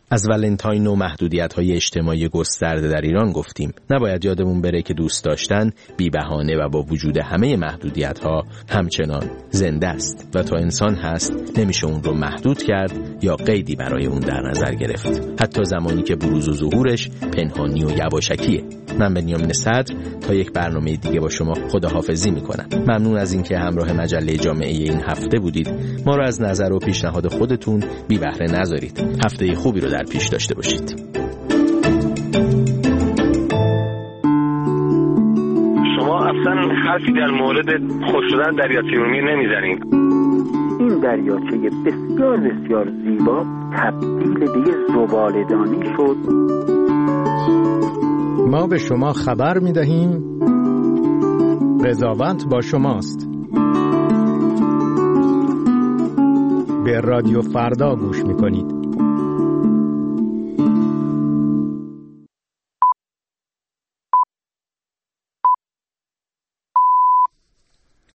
از ولنتاین و محدودیت‌های اجتماعی گسترده در ایران گفتیم. نباید یادمون بره که دوست داشتن بی بهانه و با وجود همه محدودیت‌ها همچنان زنده است و تا انسان هست نمیشه اون رو محدود کرد یا قیدی برای اون در نظر گرفت، حتی زمانی که بروز و ظهورش پنهانی و یواشکیه. من بنیامین صدر تا یک برنامه دیگه با شما خداحافظی میکنم. ممنون از اینکه همراه مجله جامعه این هفته بودید. ما رو از نظر و پیشنهاد خودتون بی بهره نذارید. هفته خوبی رو در پیش داشته باشید. شما اصلا حرفی در مورد خوش شدن دریاچه ارومیه نمیزنید. این دریاچه بسیار بسیار زیبا تبدیل به یه زباله‌دانی شد. ما به شما خبر می‌دهیم قضاوت با شماست. به رادیو فردا گوش می‌کنید.